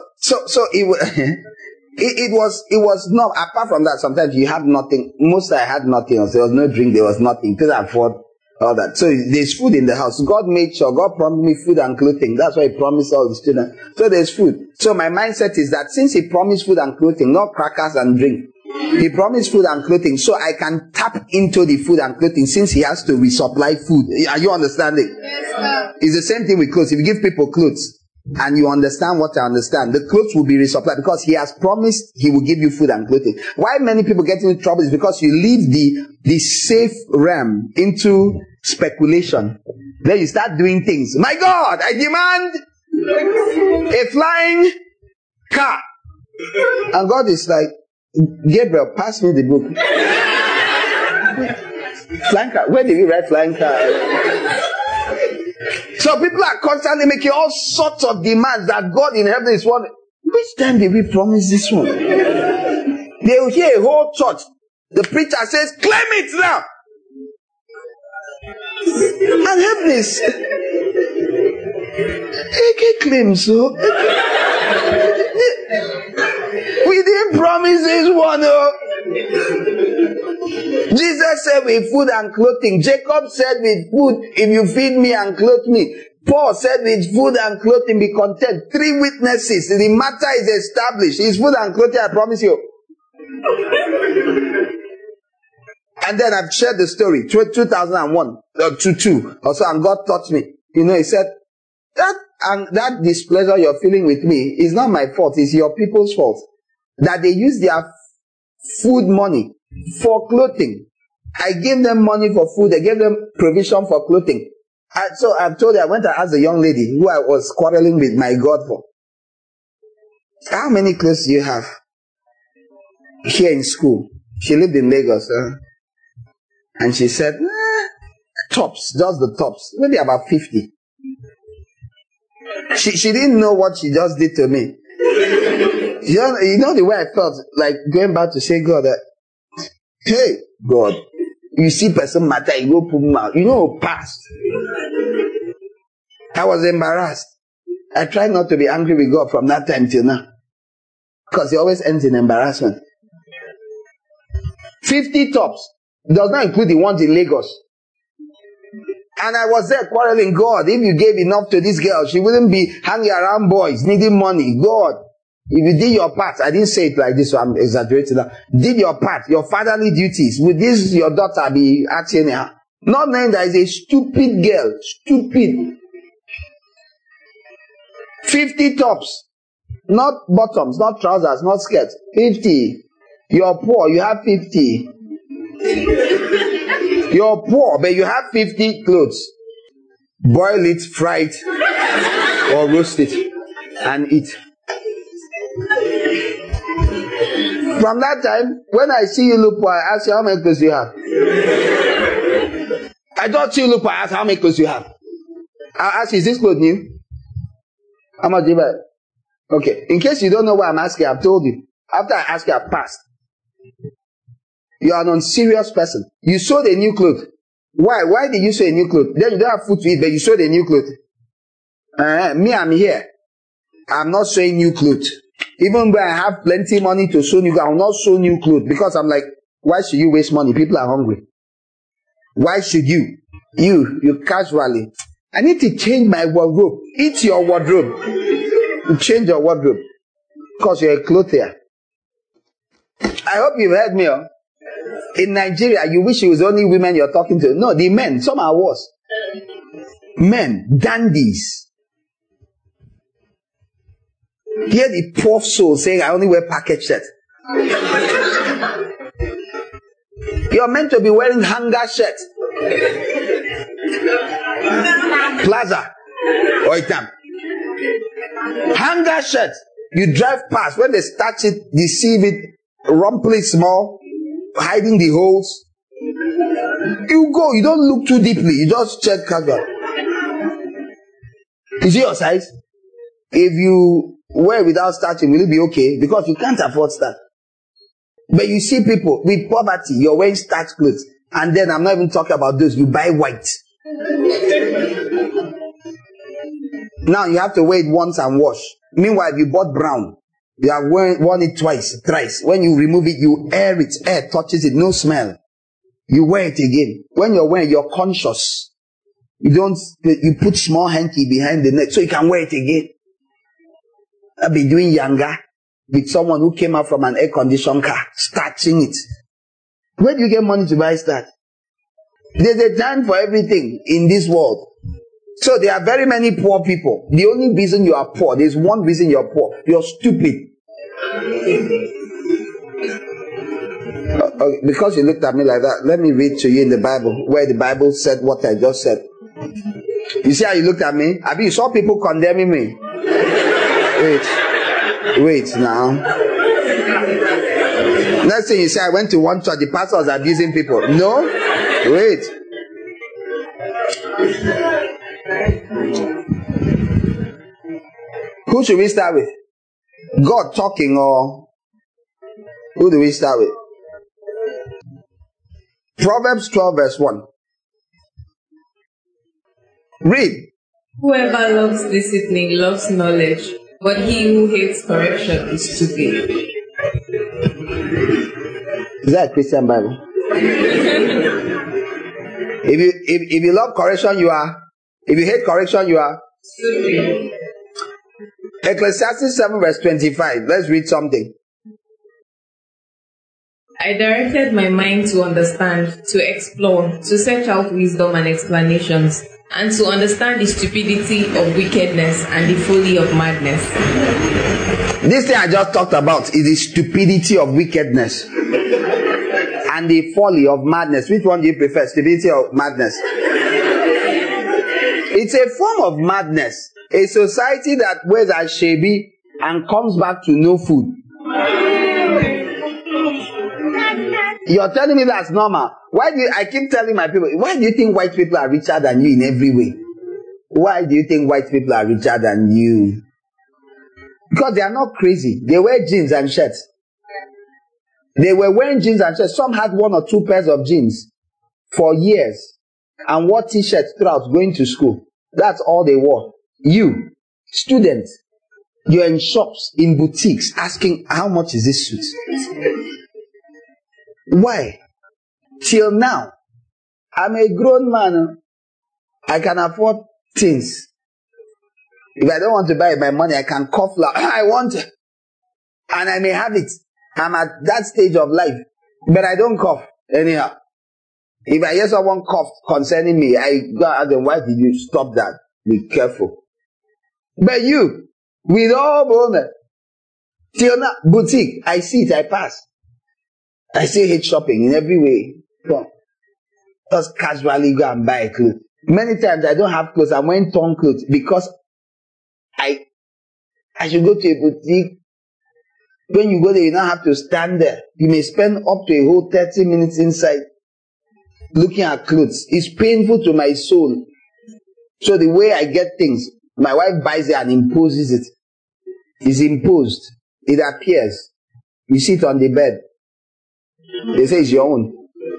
it was not, apart from that, sometimes you have nothing. Most I had nothing else. There was no drink, there was nothing. Couldn't afford all that. So there's food in the house. God made sure. God promised me food and clothing. That's why He promised all the students. So there's food. So my mindset is that since He promised food and clothing, not crackers and drink, He promised food and clothing, so I can tap into the food and clothing since He has to resupply food. Are you understanding? Yes, sir. It's the same thing with clothes. If you give people clothes and you understand what I understand, the clothes will be resupplied because He has promised He will give you food and clothing. Why many people get into trouble is because you leave the safe realm into speculation. Then you start doing things. My God, I demand a flying car. And God is like, Gabriel, pass me the book. Flying car. Where did we write flying car? So people are constantly making all sorts of demands that God in heaven is one. Which time did we promise this one? They will hear a whole church. The preacher says, claim it now. And heaven is AK claims so. We didn't promise this one. Jesus said with food and clothing. Jacob said with food, if you feed me and clothe me. Paul said with food and clothing be content. 3 witnesses. The matter is established. It's food and clothing, I promise you. And then I've shared the story, 2001, 2002 or so, and God taught me. You know, he said, that displeasure you're feeling with me is not my fault, it's your people's fault. That they use their food money for clothing. I gave them money for food, I gave them provision for clothing. So I've told you, I went to ask the young lady who I was quarreling with my God for. How many clothes do you have? Here in school. She lived in Lagos. And she said, tops, just the tops. Maybe about 50. She didn't know what she just did to me. You know the way I felt, like going back to say, God, hey, God, you see person matter, you go put him out. You know, past. I was embarrassed. I tried not to be angry with God from that time till now. Because it always ends in embarrassment. 50 tops. Does not include the ones in Lagos. And I was there quarreling, God, if you gave enough to this girl, she wouldn't be hanging around boys, needing money. God, if you did your part, I didn't say it like this, so I'm exaggerating now. Did your part, your fatherly duties, would this your daughter be acting her? Not knowing that is a stupid girl. Stupid. 50 tops. Not bottoms, not trousers, not skirts. 50. You're poor, you have 50. You're poor, but you have 50 clothes. Boil it, fry it, or roast it, and eat. From that time, when I see you look poor, I ask you how many clothes you have. I don't see you look poor, I ask how many clothes you have. I ask you, is this clothes new? How much do you buy? Okay, in case you don't know what I'm asking, I've told you. After I ask you, I've passed. You are an unserious person. You sold a new cloth. Why? Why did you sew a new cloth? Then you don't have food to eat, but you sold a new cloth. Me, I'm here. I'm not sewing new clothes. Even when I have plenty money to sew new clothes, I will not sew new clothes because I'm like, why should you waste money? People are hungry. Why should you? You casually. I need to change my wardrobe. Eat your wardrobe. You change your wardrobe. Because you're a clothier. I hope you've heard me. In Nigeria, you wish it was only women you're talking to. No, the men, some are worse. Men, dandies. Hear the poor soul saying, I only wear package shirts. You're meant to be wearing hanger shirts. Plaza. Oitam. Hanger shirts. You drive past. When they start it, deceive it, rumple it small, hiding the holes. You go, you don't look too deeply, you just check casual. Is it your size? If you wear without starching, will it be okay? Because you can't afford starch. But you see people with poverty, you're wearing starch clothes. And then I'm not even talking about those, you buy white. Now you have to wear it once and wash. Meanwhile, if you bought brown, you have worn it twice, thrice. When you remove it, you air it. Air touches it, no smell. You wear it again. When you're wearing, you're conscious. You put small hanky behind the neck so you can wear it again. I'll be doing yanga with someone who came out from an air-conditioned car, starching it. Where do you get money to buy starch? There's a time for everything in this world. So there are very many poor people. The only reason you are poor, there's one reason you're poor. You're stupid. Because you looked at me like that, let me read to you in the Bible, where the Bible said what I just said. You see how you looked at me? I mean, you saw people condemning me. Wait now. Next thing you say, I went to one church, the pastor was abusing people. No? Wait. Who should we start with? God talking, or who do we start with? Proverbs 12 verse 1. Read. Whoever loves discipline loves knowledge, but he who hates correction is stupid. Is that a Christian Bible? If you love correction, you are. If you hate correction, you are. Stupid. Ecclesiastes 7 verse 25. Let's read something. I directed my mind to understand, to explore, to search out wisdom and explanations, and to understand the stupidity of wickedness and the folly of madness. This thing I just talked about is the stupidity of wickedness and the folly of madness. Which one do you prefer? Stupidity or madness? It's a form of madness. A society that wears a shebi and comes back to no food. You're telling me that's normal. I keep telling my people, why do you think white people are richer than you in every way? Why do you think white people are richer than you? Because they are not crazy. They wear jeans and shirts. They were wearing jeans and shirts. Some had 1 or 2 pairs of jeans for years and wore t-shirts throughout going to school. That's all they wore. You, students, you're in shops, in boutiques, asking, how much is this suit? Why? Till now, I'm a grown man. I can afford things. If I don't want to buy it by money, I can cough loud. I want it. And I may have it. I'm at that stage of life. But I don't cough anyhow. If I hear someone cough concerning me, I go ask them, why did you stop that? Be careful. But you, with all bonus, till now, boutique, I see it, I pass. I still hate shopping in every way. Come. Just casually go and buy a clothes. Many times I don't have clothes. I'm wearing torn clothes because I should go to a boutique. When you go there, you don't have to stand there. You may spend up to a whole 30 minutes inside looking at clothes. It's painful to my soul. So the way I get things, my wife buys it and imposes it. It's imposed. It appears. You sit on the bed. They say it's your own.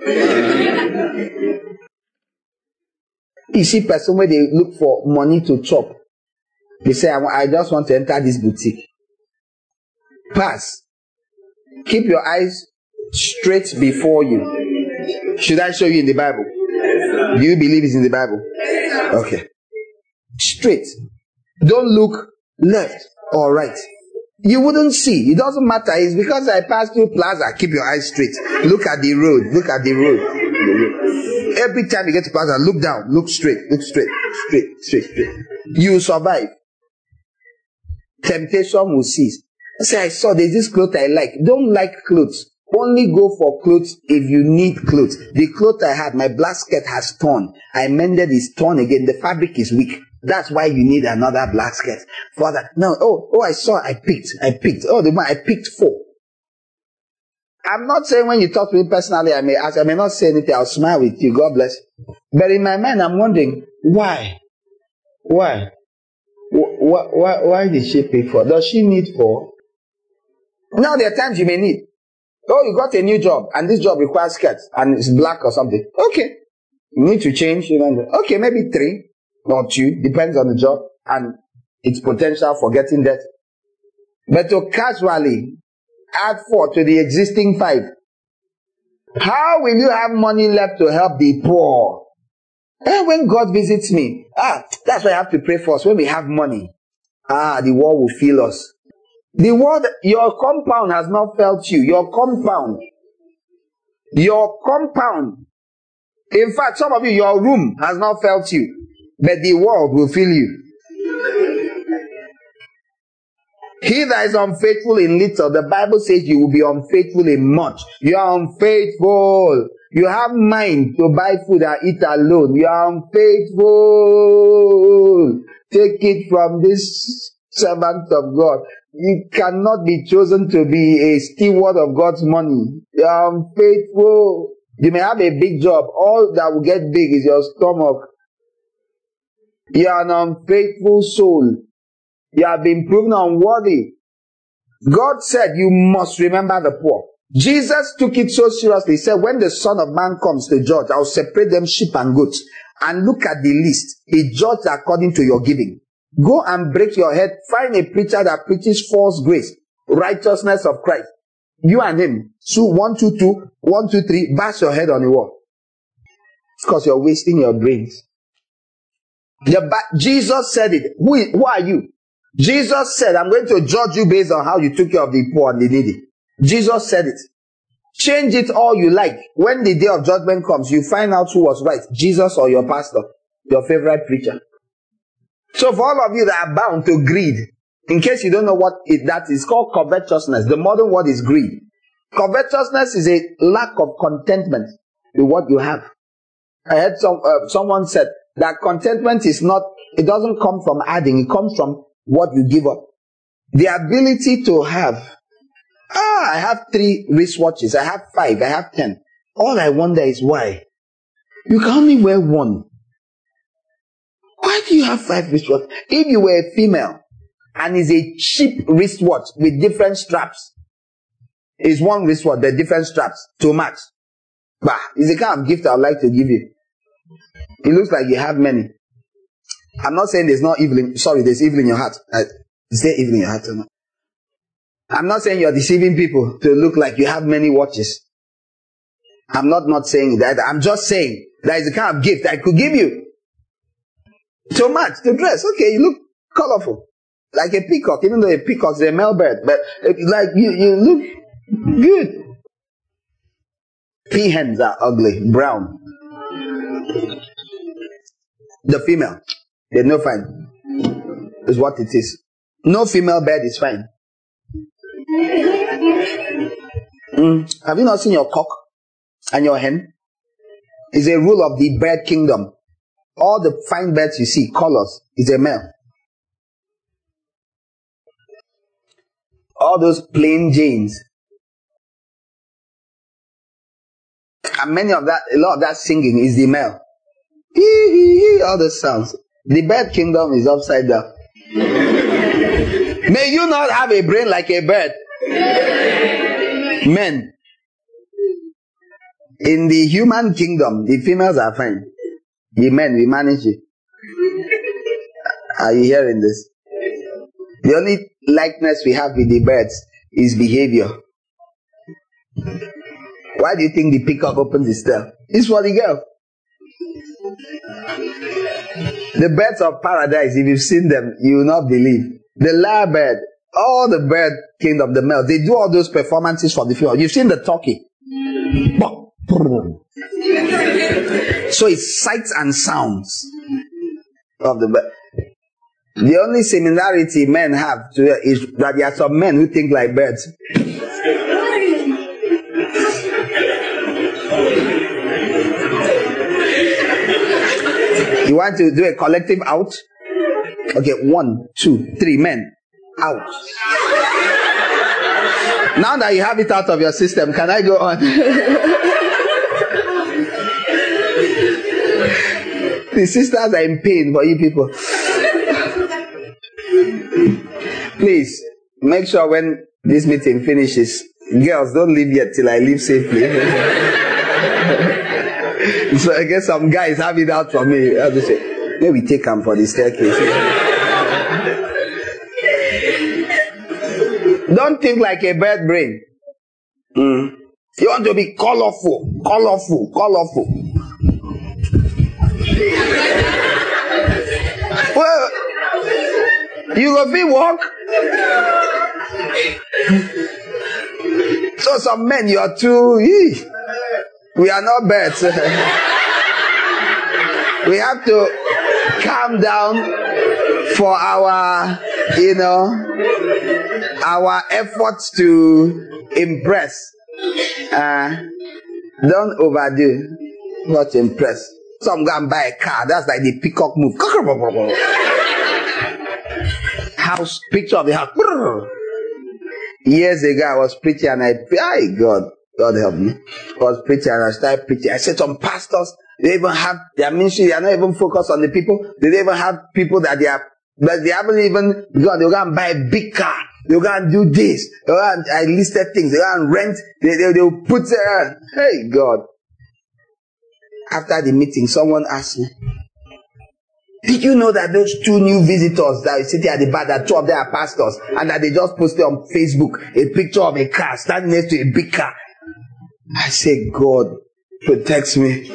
You see person where they look for money to chop. They say, I just want to enter this boutique. Pass. Keep your eyes straight before you. Should I show you in the Bible? Do you believe it's in the Bible? Okay. Straight. Don't look left or right. You wouldn't see. It doesn't matter. It's because I passed through Plaza. Keep your eyes straight. Look at the road. Look at the road. Every time you get to Plaza, look down. Look straight. Look straight. Straight. You survive. Temptation will cease. I saw there's this clothes I like. Don't like clothes. Only go for clothes if you need clothes. The clothes I had, my black skirt has torn. I mended, it's torn again. The fabric is weak. That's why you need another black skirt. For that. No, I saw, I picked. Oh, the one, I picked 4. I'm not saying when you talk to me personally, I may not say anything, I'll smile with you, God bless. But in my mind, I'm wondering, why? Why did she pay for? Does she need 4? Now there are times you may need. Oh, you got a new job, and this job requires skirts, and it's black or something. Okay. You need to change. Okay, maybe 3 or 2, depends on the job, and its potential for getting that. But to casually add 4 to the existing 5, how will you have money left to help the poor? When God visits me, that's why I have to pray first. When we have money, the world will feel us. The world, your compound has not felt you. Your compound. In fact, some of you, your room has not felt you. But the world will feel you. He that is unfaithful in little, the Bible says you will be unfaithful in much. You are unfaithful. You have mind to buy food and eat alone. You are unfaithful. Take it from this servant of God. You cannot be chosen to be a steward of God's money. You are unfaithful. You may have a big job. All that will get big is your stomach. You are an unfaithful soul. You have been proven unworthy. God said you must remember the poor. Jesus took it so seriously. He said, when the Son of Man comes to judge, I'll separate them sheep and goats. And look at the list. He judged according to your giving. Go and break your head. Find a preacher that preaches false grace, righteousness of Christ. You and him. So 1, 2, 2, 1, 2, 3, bash your head on the wall. Because you're wasting your brains. Jesus said it. Who are you? Jesus said, I'm going to judge you based on how you took care of the poor and the needy. Jesus said it. Change it all you like. When the day of judgment comes, you find out who was right, Jesus or your pastor, your favorite preacher. So for all of you that are bound to greed, in case you don't know what that is, called covetousness. The modern word is greed. Covetousness is a lack of contentment with what you have. I heard someone said that contentment is not, it doesn't come from adding, it comes from what you give up. The ability to have, I have 3 wristwatches, I have 5, I have 10. All I wonder is why. You can only wear 1. Why do you have 5 wristwatches? If you were a female, and it's a cheap wristwatch with different straps, it's 1 wristwatch, the different straps to match. Bah, it's the kind of gift I would like to give you. It looks like you have many. I'm not saying there's no evil in, there's evil in your heart. Is there evil in your heart or not? I'm not saying you're deceiving people to look like you have many watches. I'm not saying that. I'm just saying that is the kind of gift I could give you. To match, to dress. Okay, you look colorful. Like a peacock, even though a peacock's a male bird. But like you look good. Peahens are ugly, brown. The female, they're no fine. Is what it is. No female bird is fine. Have you not seen your cock and your hen? It's a rule of the bird kingdom. All the fine birds you see, colors, is a male. All those plain Janes. And a lot of that singing is the male. All the sounds. The bird kingdom is upside down. May you not have a brain like a bird. Men. In the human kingdom, the females are fine. The men, we manage it. Are you hearing this? The only likeness we have with the birds is behavior. Why do you think the peacock opens its tail? It's for the girl. The birds of paradise, if you've seen them, you will not believe. The lyrebird, all the bird kingdom, the males, they do all those performances for the female. You've seen the turkey. So it's sights and sounds of the bird. The only similarity men have to it is that there are some men who think like birds. You want to do a collective out? Okay, 1, 2, 3 men out. Now that you have it out of your system, can I go on? The sisters are in pain for you people. Please, make sure when this meeting finishes, girls, don't leave yet till I leave safely. So I guess some guys have it out for me. I'll just say, maybe take them for the staircase. Don't think like a bird brain. You want to be colorful. Well, you go be walk. So some men, you are too. We are not birds. We have to calm down for our, our efforts to impress. Don't overdo what to impress. Some go and buy a car. That's like the peacock move. House, picture of the house. Years ago, I was preaching and God help me. I was preaching and I started preaching. I said some pastors, they even have their ministry, they are not even focused on the people. They don't even have people that they haven't even, because they'll go and buy a big car. They'll go and do this. I listed things. They'll go and rent. They'll put hey God. After the meeting, someone asked me, Did you know that those 2 new visitors that are sitting at the bar, that 2 of them are pastors, and that they just posted on Facebook a picture of a car standing next to a big car? I say, God protects me.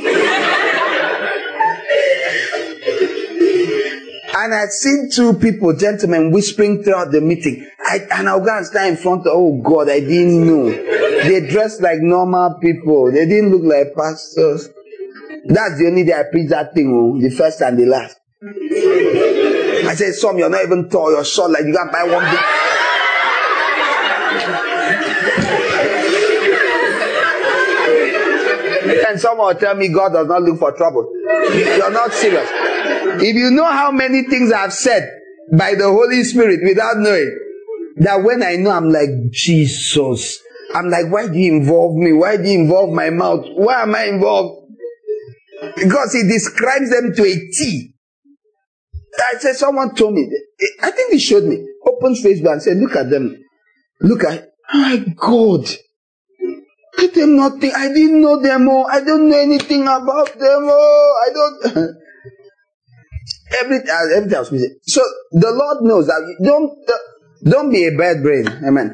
And I'd seen 2 people, gentlemen, whispering throughout the meeting. And I'll go and stand in front of, oh God, I didn't know. They dressed like normal people. They didn't look like pastors. That's the only day I preached that thing, the first and the last. I said, some, you're not even tall, you're short, like you can't buy one big. And someone will tell me God does not look for trouble. You're not serious. If you know how many things I've said by the Holy Spirit without knowing, that when I know, I'm like, Jesus. I'm like, why do you involve me? Why do you involve my mouth? Why am I involved? Because he describes them to a T. I said, someone told me, I think he showed me, opened Facebook and said, look at them. Look at, my God. I did nothing. I didn't know them all. I don't know anything about them all. I don't. Everything else. So the Lord knows that don't be a bad brain. Amen.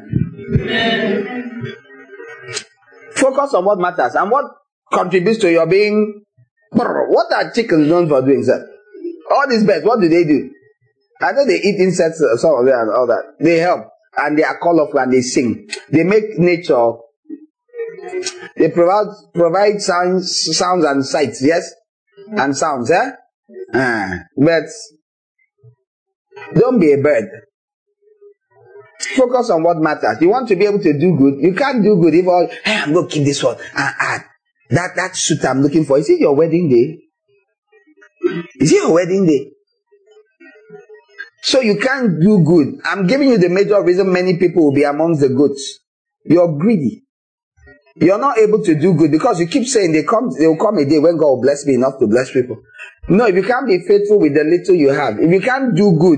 Focus on what matters and what contributes to your being. What are chickens known for doing, sir? All these birds, what do? I know they eat insects, some of them and all that. They help and they are colorful and they sing. They make nature. They provide sounds and sights, yes? And sounds, eh? But don't be a bird. Focus on what matters. You want to be able to do good. You can't do good if all, hey, I'm going to keep this one. That suit I'm looking for. Is it your wedding day? Is it your wedding day? So you can't do good. I'm giving you the major reason many people will be amongst the goats. You're greedy. You're not able to do good because you keep saying there will come a day when God will bless me enough to bless people. No, if you can't be faithful with the little you have, if you can't do good,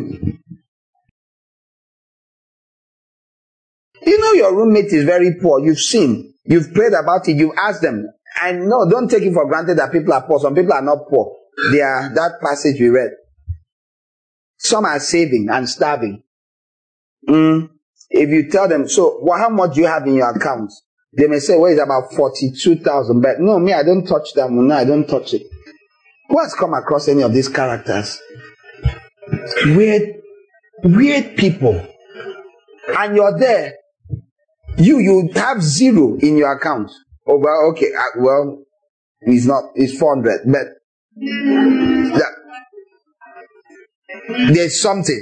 you know your roommate is very poor. You've seen, you've prayed about it, you've asked them. And no, don't take it for granted that people are poor. Some people are not poor. They are that passage we read. Some are saving and starving. If you tell them, so how much do you have in your account? They may say, well, it's about 42,000. But no, me, I don't touch them. No, I don't touch it. Who has come across any of these characters? Weird people. And you're there. You have 0 in your account. Oh, well, okay. Well, it's 400. But there's something.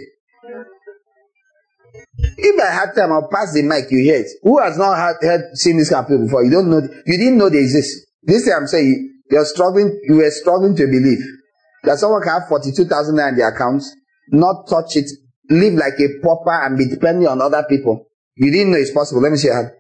If I had time, I'll pass the mic, you hear it. Who has not seen this kind of people before? You didn't know they exist. This thing I'm saying, you were struggling to believe that someone can have 42,000 in their accounts, not touch it, live like a pauper and be dependent on other people. You didn't know it's possible. Let me see how.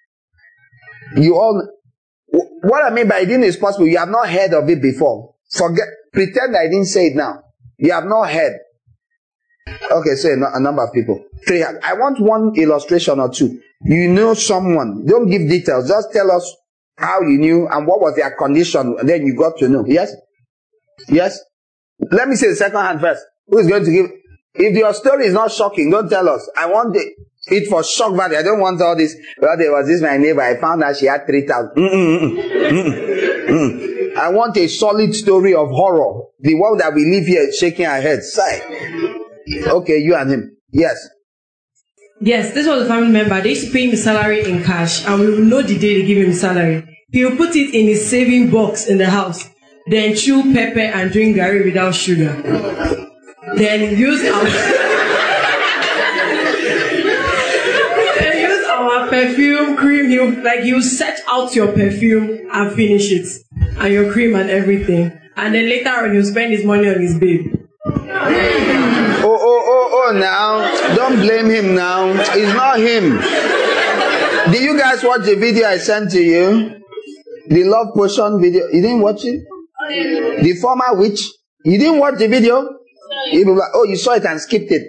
What I mean by I didn't know it's possible, you have not heard of it before. Pretend I didn't say it now. You have not heard. Okay, so a number of people. 3. I want one illustration or 2. You know someone. Don't give details. Just tell us how you knew and what was their condition. And then you got to know. Yes? Yes? Let me say the second hand first. Who is going to give? If your story is not shocking, don't tell us. I want it for shock value. I don't want all this. Well, there was this my neighbor. I found out she had 3,000. I want a solid story of horror. The one that we live here shaking our heads. Sigh. Okay, you and him. Yes. Yes, this was a family member. They used to pay him his salary in cash, and we will know the day they give him salary. He will put it in his saving box in the house, then chew pepper and drink garri without sugar. Then use our perfume cream. He'll set out your perfume and finish it, and your cream and everything. And then later on, he'll spend his money on his babe. Now, don't blame him now. It's not him. Did you guys watch the video I sent to you? The love potion video. You didn't watch it? The former witch. You didn't watch the video? You be like, oh, you saw it and skipped it.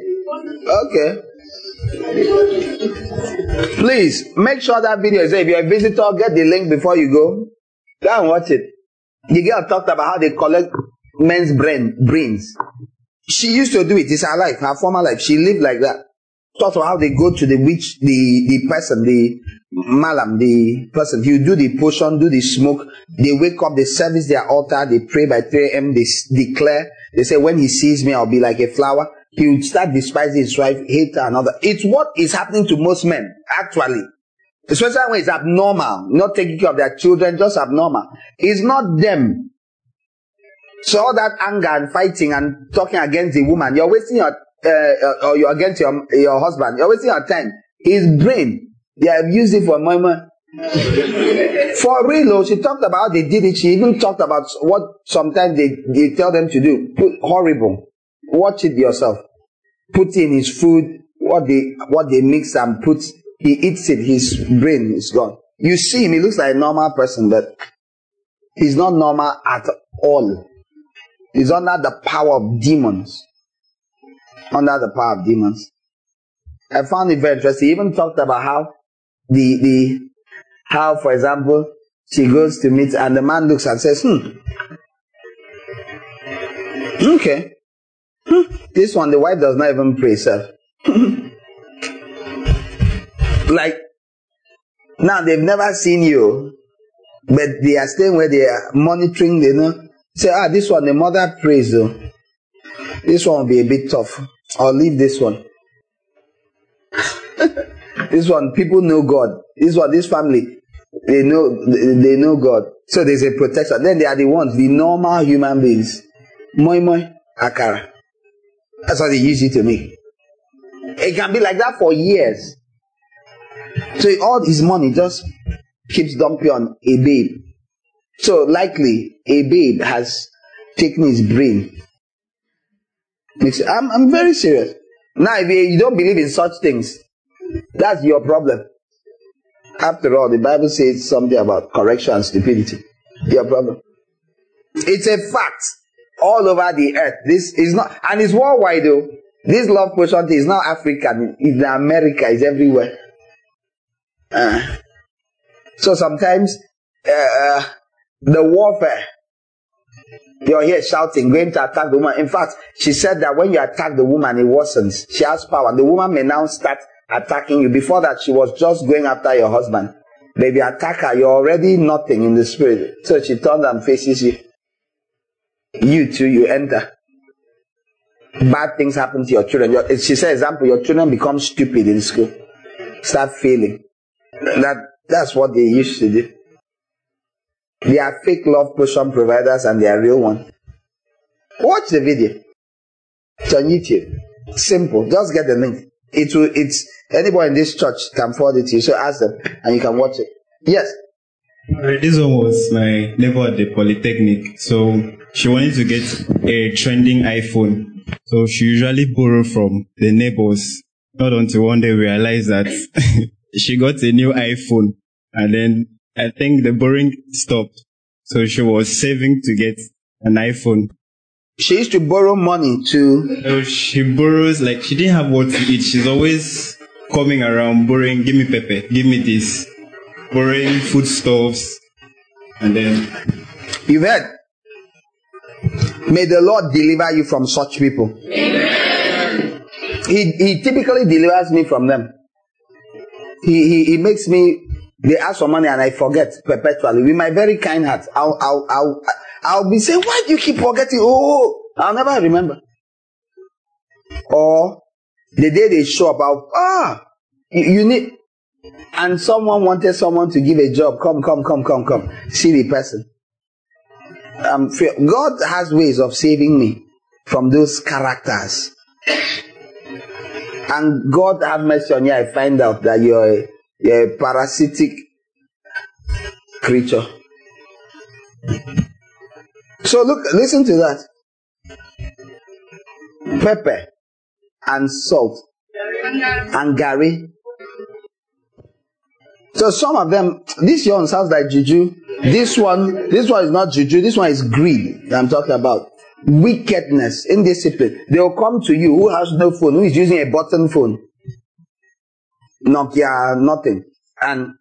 Okay. Please, make sure that video is there. If you're a visitor, get the link before you go. Go and watch it. The girl talked about how they collect men's brains. She used to do it. It's her life, her former life. She lived like that. Talk about how they go to the witch, the person, the malam, the person. He will do the potion, do the smoke. They wake up, they service their altar, they pray by 3 a.m., they declare. They say, when he sees me, I'll be like a flower. He will start despising his wife, hate her, another. It's what is happening to most men, actually. Especially when it's abnormal, not taking care of their children, just abnormal. It's not them. So all that anger and fighting and talking against the woman, you're wasting your, or you're against your husband, you're wasting your time. His brain, they have used it for mama. For real, she talked about how they did it. She even talked about what sometimes they tell them to do. Horrible. Watch it yourself. Put in his food, what they mix and put, he eats it, his brain is gone. You see him, he looks like a normal person, but he's not normal at all. He's under the power of demons. Under the power of demons. I found it very interesting. He even talked about how how, for example, she goes to meet and the man looks and says, okay. This one, the wife does not even pray, sir. Like, now they've never seen you, but they are staying where they are monitoring, say, this one, the mother prays though. This one will be a bit tough. I'll leave this one. This one, people know God. This one, this family, they know God. So there's a protection. Then they are the ones, the normal human beings. Moi moi, akara. That's what they use it to make. It can be like that for years. So all his money just keeps dumping on a babe. So likely a babe has taken his brain. I'm very serious. Now, if you don't believe in such things, that's your problem. After all, the Bible says something about correction and stupidity. Your problem. It's a fact all over the earth. This is not, and it's worldwide though. This love potion is not African. It's in America. It's everywhere. So sometimes the warfare, you're here shouting, going to attack the woman. In fact, she said that when you attack the woman, it worsens. She has power. The woman may now start attacking you. Before that, she was just going after your husband. But if you attack her, you're already nothing in the spirit. So she turns and faces you. You too, you enter. Bad things happen to your children. She said, example, your children become stupid in school. Start failing. That's what they used to do. They are fake love potion providers and they are real one. Watch the video. It's on YouTube. Simple. Just get the link. It's anybody in this church can forward it to you. So ask them and you can watch it. Yes. This one was my neighbor at the Polytechnic. So she wanted to get a trending iPhone. So she usually borrowed from the neighbors. Not until one day we realized that she got a new iPhone. And then I think the borrowing stopped. So she was saving to get an iPhone. She used to borrow money to... So she borrows, like, she didn't have what to eat. She's always coming around borrowing, give me pepper, give me this. Borrowing foodstuffs. And then... You've heard? May the Lord deliver you from such people. Amen. He typically delivers me from them. He makes me... They ask for money and I forget perpetually. With my very kind heart, I'll be saying, why do you keep forgetting? Oh, I'll never remember. Or the day they show up, you need, and someone wanted someone to give a job. Come. See the person. God has ways of saving me from those characters. And God have mercy on you. I find out that you're a parasitic creature. So listen to that. Pepper and salt and gari. So some of them, this one sounds like juju. This one is not juju. This one is greed that I'm talking about. Wickedness, indiscipline. They will come to you who has no phone, who is using a button phone. Nokia, nothing. And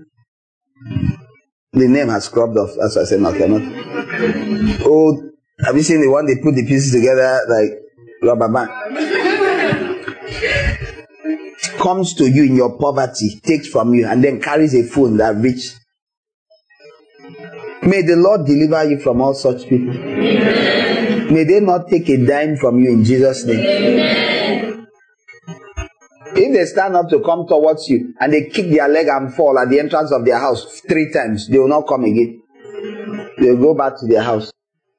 the name has scrubbed off. That's why I said Nokia, nothing. Oh, have you seen the one they put the pieces together rubber band. Comes to you in your poverty, takes from you, and then carries a phone that rich. May the Lord deliver you from all such people. Amen. May they not take a dime from you in Jesus' name. Amen. If they stand up to come towards you and they kick their leg and fall at the entrance of their house 3 times, they will not come again. They will go back to their house.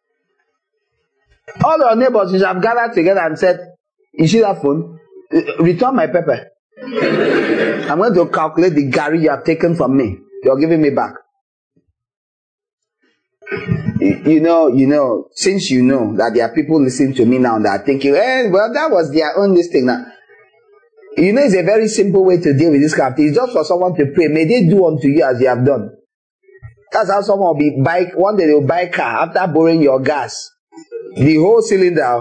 All your neighbors should have gathered together and said, "You see that phone? Return my pepper. I'm going to calculate the gari you have taken from me. You're giving me back." You know, since you know that there are people listening to me now that are thinking, well, that was their own this thing now. You know, it's a very simple way to deal with this kind of thing. It's just for someone to pray. May they do unto you as you have done. That's how someone will be one day they'll buy a car after borrowing your gas. The whole cylinder.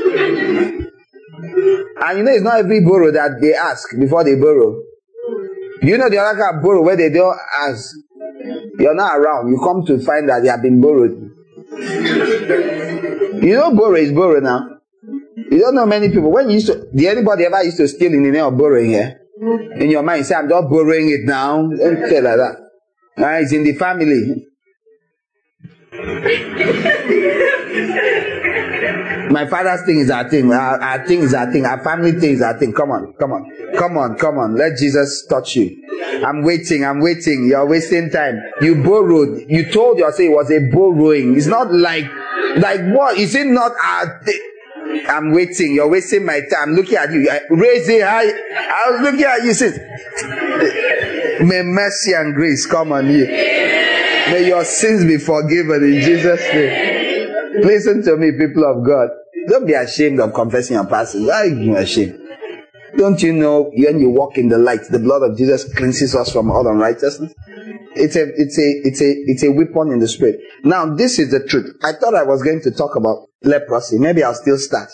And you know, it's not every borrow that they ask before they borrow. You know the other kind of borrow where they don't ask. You're not around. You come to find that they have been borrowed. You know, borrow is borrow now. You don't know many people. When you used to, did anybody ever used to steal in the name of borrowing here? In your mind, say, "I'm just borrowing it now." Don't say like that. It's in the family. My father's thing is our thing. Our thing is our thing. Our family thing is our thing. Come on. Let Jesus touch you. I'm waiting. You're wasting time. You borrowed. You told yourself it was a borrowing. It's not like what? Is it not our thing? I'm waiting. You're wasting my time. I'm looking at you. Raise it high. I was looking at you since. May mercy and grace come on you. May your sins be forgiven in Jesus' name. Listen to me, people of God. Don't be ashamed of confessing your past. Why are you ashamed? Don't you know when you walk in the light, the blood of Jesus cleanses us from all unrighteousness? It's a weapon in the spirit. Now, this is the truth. I thought I was going to talk about leprosy. Maybe I'll still start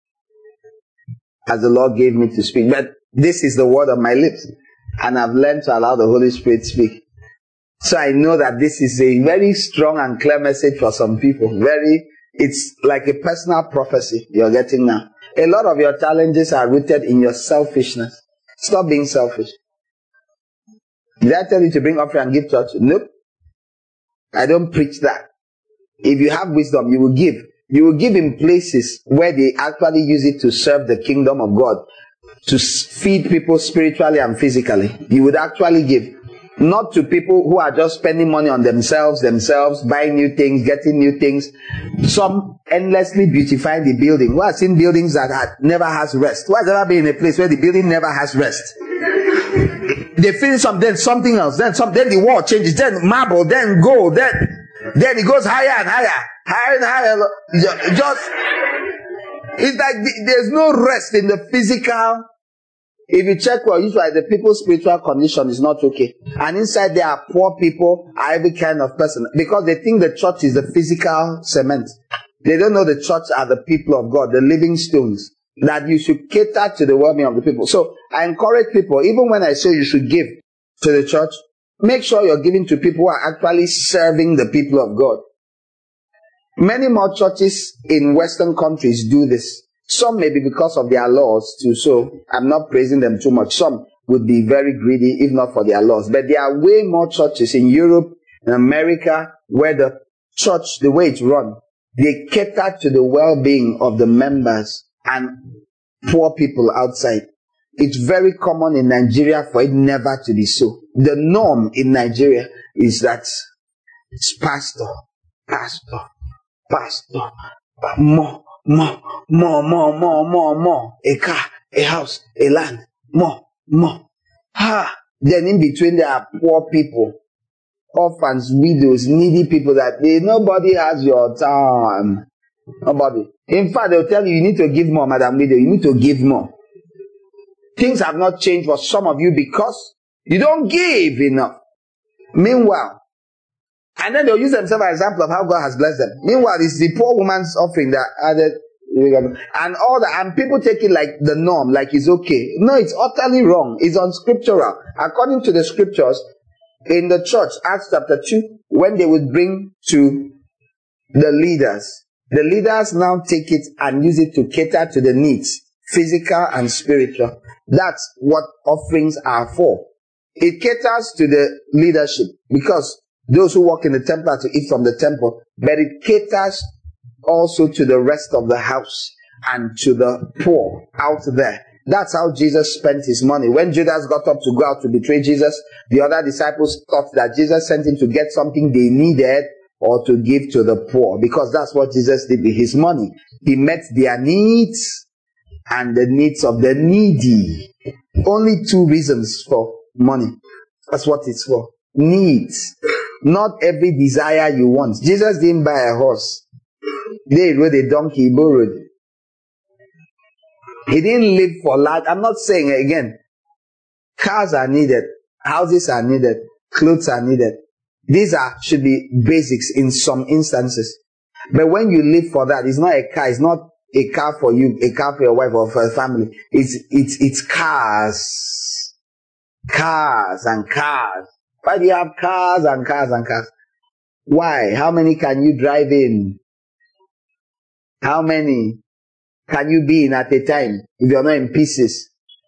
as the Lord gave me to speak. But this is the word of my lips. And I've learned to allow the Holy Spirit speak. So I know that this is a very strong and clear message for some people. It's like a personal prophecy you're getting now. A lot of your challenges are rooted in your selfishness. Stop being selfish. Did I tell you to bring offering and give church? Nope. I don't preach that. If you have wisdom, you will give. You will give in places where they actually use it to serve the kingdom of God, to feed people spiritually and physically. You would actually give. Not to people who are just spending money on themselves, buying new things, getting new things. Some endlessly beautifying the building. Who has seen buildings that never has rest? Who has ever been in a place where the building never has rest? They finish then something else, then the wall changes, then marble, then gold, then it goes higher and higher. It's like there's no rest in the physical. If you check well, usually the people's spiritual condition is not okay. And inside there are poor people, are every kind of person. Because they think the church is the physical cement. They don't know the church are the people of God, the living stones. That you should cater to the well-being of the people. So I encourage people, even when I say you should give to the church, make sure you're giving to people who are actually serving the people of God. Many more churches in Western countries do this. Some may be because of their laws too, so I'm not praising them too much. Some would be very greedy if not for their laws. But there are way more churches in Europe, in America, where the church, the way it's run, they cater to the well-being of the members and poor people outside. It's very common in Nigeria for it never to be so. The norm in Nigeria is that it's pastor, more. A car, a house, a land, more. Then in between there are poor people, orphans, widows, needy people that nobody has your time. Nobody. In fact, they'll tell you need to give more, Madam Widow. You need to give more. Things have not changed for some of you because you don't give enough. Meanwhile, and then they'll use themselves as an example of how God has blessed them. Meanwhile, it's the poor woman's offering that added, and all that, and people take it like the norm, like it's okay. No, it's utterly wrong. It's unscriptural. According to the scriptures, in the church, Acts chapter 2, when they would bring to the leaders The leaders now take it and use it to cater to the needs, physical and spiritual. That's what offerings are for. It caters to the leadership because those who work in the temple are to eat from the temple, but it caters also to the rest of the house and to the poor out there. That's how Jesus spent his money. When Judas got up to go out to betray Jesus, the other disciples thought that Jesus sent him to get something they needed or to give to the poor, because that's what Jesus did with his money. He met their needs and the needs of the needy. Only 2 reasons for money. That's what it's for. Needs. Not every desire you want. Jesus didn't buy a horse. They rode a donkey, he borrowed. He didn't live for large. I'm not saying again. Cars are needed. Houses are needed. Clothes are needed. These should be basics in some instances. But when you live for that, it's not a car. It's not a car for you, a car for your wife or for a family. It's cars. Cars and cars. Why do you have cars and cars and cars? Why? How many can you drive in? How many can you be in at a time if you're not in pieces?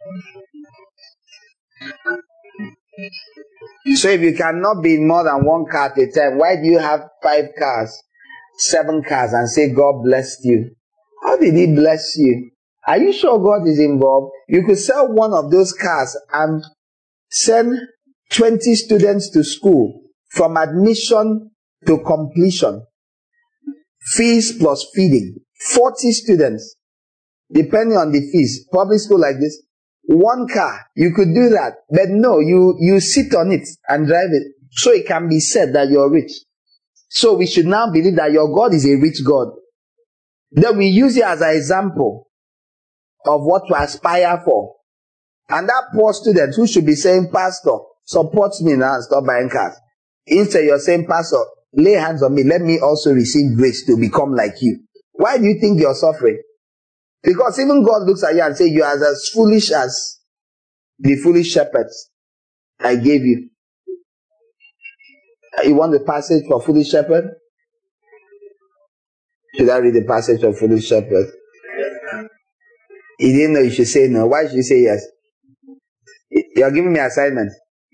So if you cannot be in more than 1 car at a time, why do you have 5 cars, 7 cars and say God blessed you? How did he bless you? Are you sure God is involved? You could sell one of those cars and send 20 students to school from admission to completion. Fees plus feeding. 40 students, depending on the fees. Public school like this, 1 car, you could do that. But no, you sit on it and drive it. So it can be said that you're rich. So we should now believe that your God is a rich God. Then we use it as an example of what to aspire for. And that poor student who should be saying, Pastor, support me now and stop buying cars. Instead you're saying, Pastor, lay hands on me. Let me also receive grace to become like you. Why do you think you're suffering? Because even God looks at you and says, you are as foolish as the foolish shepherds I gave you. You want the passage for foolish shepherd? Should I read the passage for foolish shepherd? He didn't know you should say no. Why should you say yes? You're giving me assignment.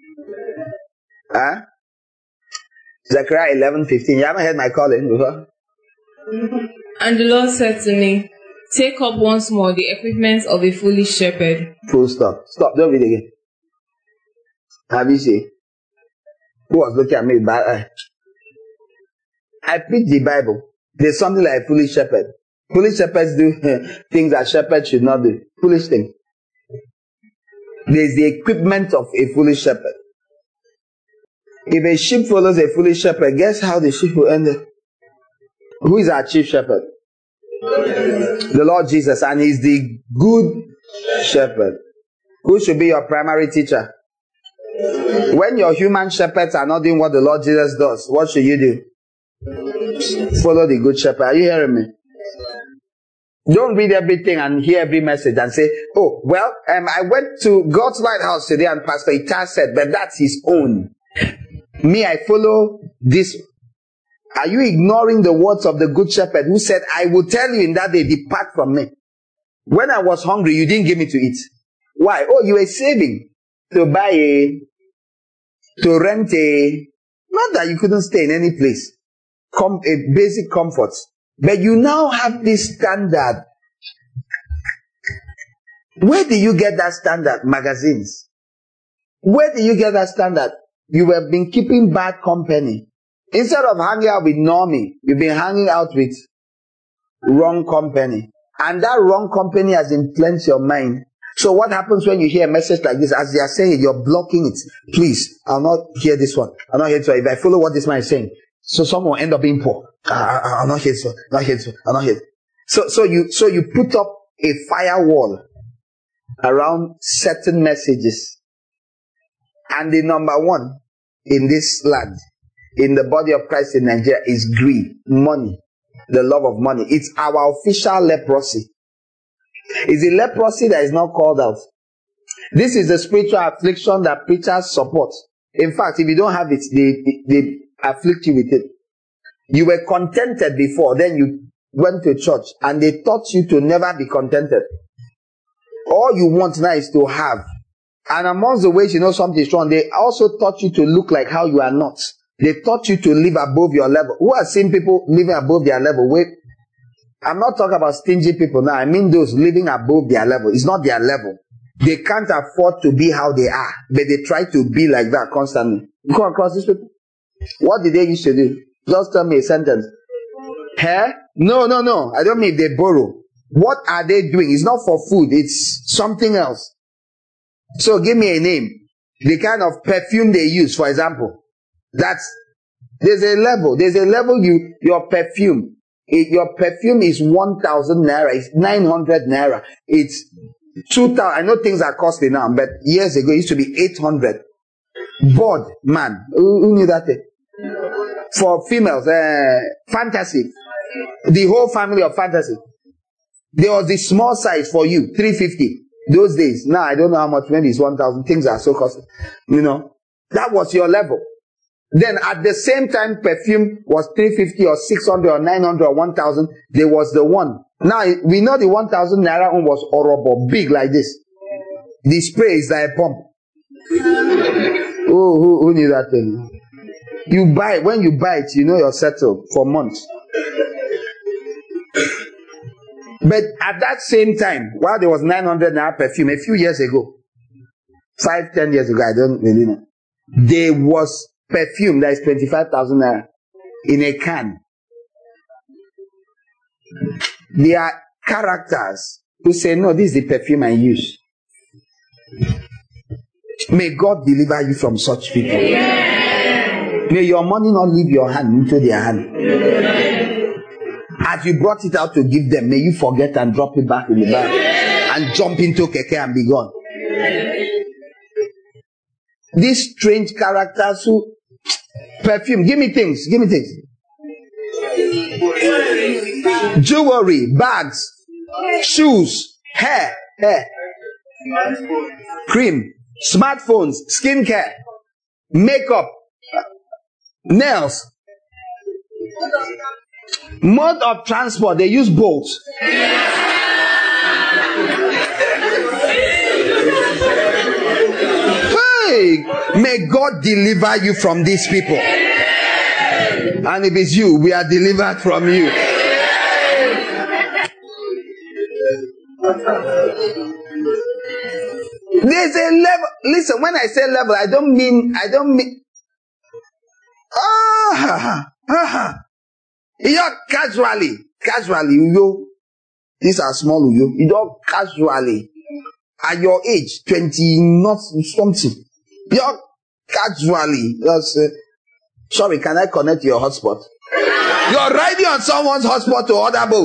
Huh? Zechariah 11:15. You haven't heard my calling before? And the Lord said to me, take up once more the equipment of a foolish shepherd. Full stop. Stop. Don't read again. Have you seen? Who was looking at me with bad eye? I preach the Bible. There's something like a foolish shepherd. Foolish shepherds do things that shepherds should not do. Foolish things. There's the equipment of a foolish shepherd. If a sheep follows a foolish shepherd, guess how the sheep will end up? Who is our chief shepherd? The Lord Jesus, and he's the good shepherd. Who should be your primary teacher? When your human shepherds are not doing what the Lord Jesus does, what should you do? Follow the good shepherd. Are you hearing me? Don't read everything and hear every message and say, oh, well, I went to God's Lighthouse today and Pastor Itar said, but that's his own. Me, I follow this. Are you ignoring the words of the good shepherd who said, I will tell you in that day, depart from me. When I was hungry, you didn't give me to eat. Why? Oh, you were saving to buy to rent not that you couldn't stay in any place. A basic comfort. But you now have this standard. Where do you get that standard? Magazines. Where do you get that standard? You have been keeping bad company. Instead of hanging out with Normie, you've been hanging out with wrong company. And that wrong company has influenced your mind. So what happens when you hear a message like this? As they are saying it, you're blocking it. Please, I'll not hear this one. I'll not hear this one. If I follow what this man is saying, so someone will end up being poor. I'll not hear this one. Not hear this one. I'll not hear this. So you put up a firewall around certain messages. And the number one in this land, in the body of Christ in Nigeria, is greed, money, the love of money. It's our official leprosy. It's the leprosy that is not called out. This is the spiritual affliction that preachers support. In fact, if you don't have it, they afflict you with it. You were contented before, then went to church and they taught you to never be contented. All you want now is to have. And amongst the ways you know something is wrong, they also taught you to look like how you are not. They taught you to live above your level. Who has seen people living above their level? Wait, I'm not talking about stingy people now. I mean those living above their level. It's not their level. They can't afford to be how they are, but they try to be like that constantly. You come across these people? What did they used to do? Just tell me a sentence. Hair? No. I don't mean they borrow. What are they doing? It's not for food. It's something else. So give me a name. The kind of perfume they use, for example. There's a level. Your perfume is 1,000 naira. It's 900 naira. It's 2,000. I know things are costly now, but years ago it used to be 800. Bored, man. Who knew that thing? For females, fantasy. The whole family of fantasy. There was the small size for you, 350. Those days. Now I don't know how much, maybe it's 1,000. Things are so costly. You know, that was your level. Then at the same time, perfume was 350 or 600 or 900 or 1,000. There was the one. Now we know the 1,000 naira one was horrible, big like this. The spray is like a pump. Oh, who knew that thing? You buy it. When you buy it, you know you're settled for months. But at that same time, while there was 900 naira perfume, a few years ago, 5-10 years ago, I don't really know, there was perfume that is 25,000 naira in a can. There are characters who say, no, this is the perfume I use. May God deliver you from such people. May your money not leave your hand into their hand. As you brought it out to give them, may you forget and drop it back in the bag and jump into keke and be gone. These strange characters who perfume, give me things. Jewelry, bags, shoes, hair, cream, smartphones, skincare, makeup, nails. Mode of transport, they use boats. Hey, may God deliver you from these people. And if it's you, we are delivered from you. There's a level. Listen, when I say level, I don't mean. You casually, you. These are small, you don't casually. At your age, 20, not something. You casually. Sorry, can I connect your hotspot? You're riding on someone's hotspot to other boat.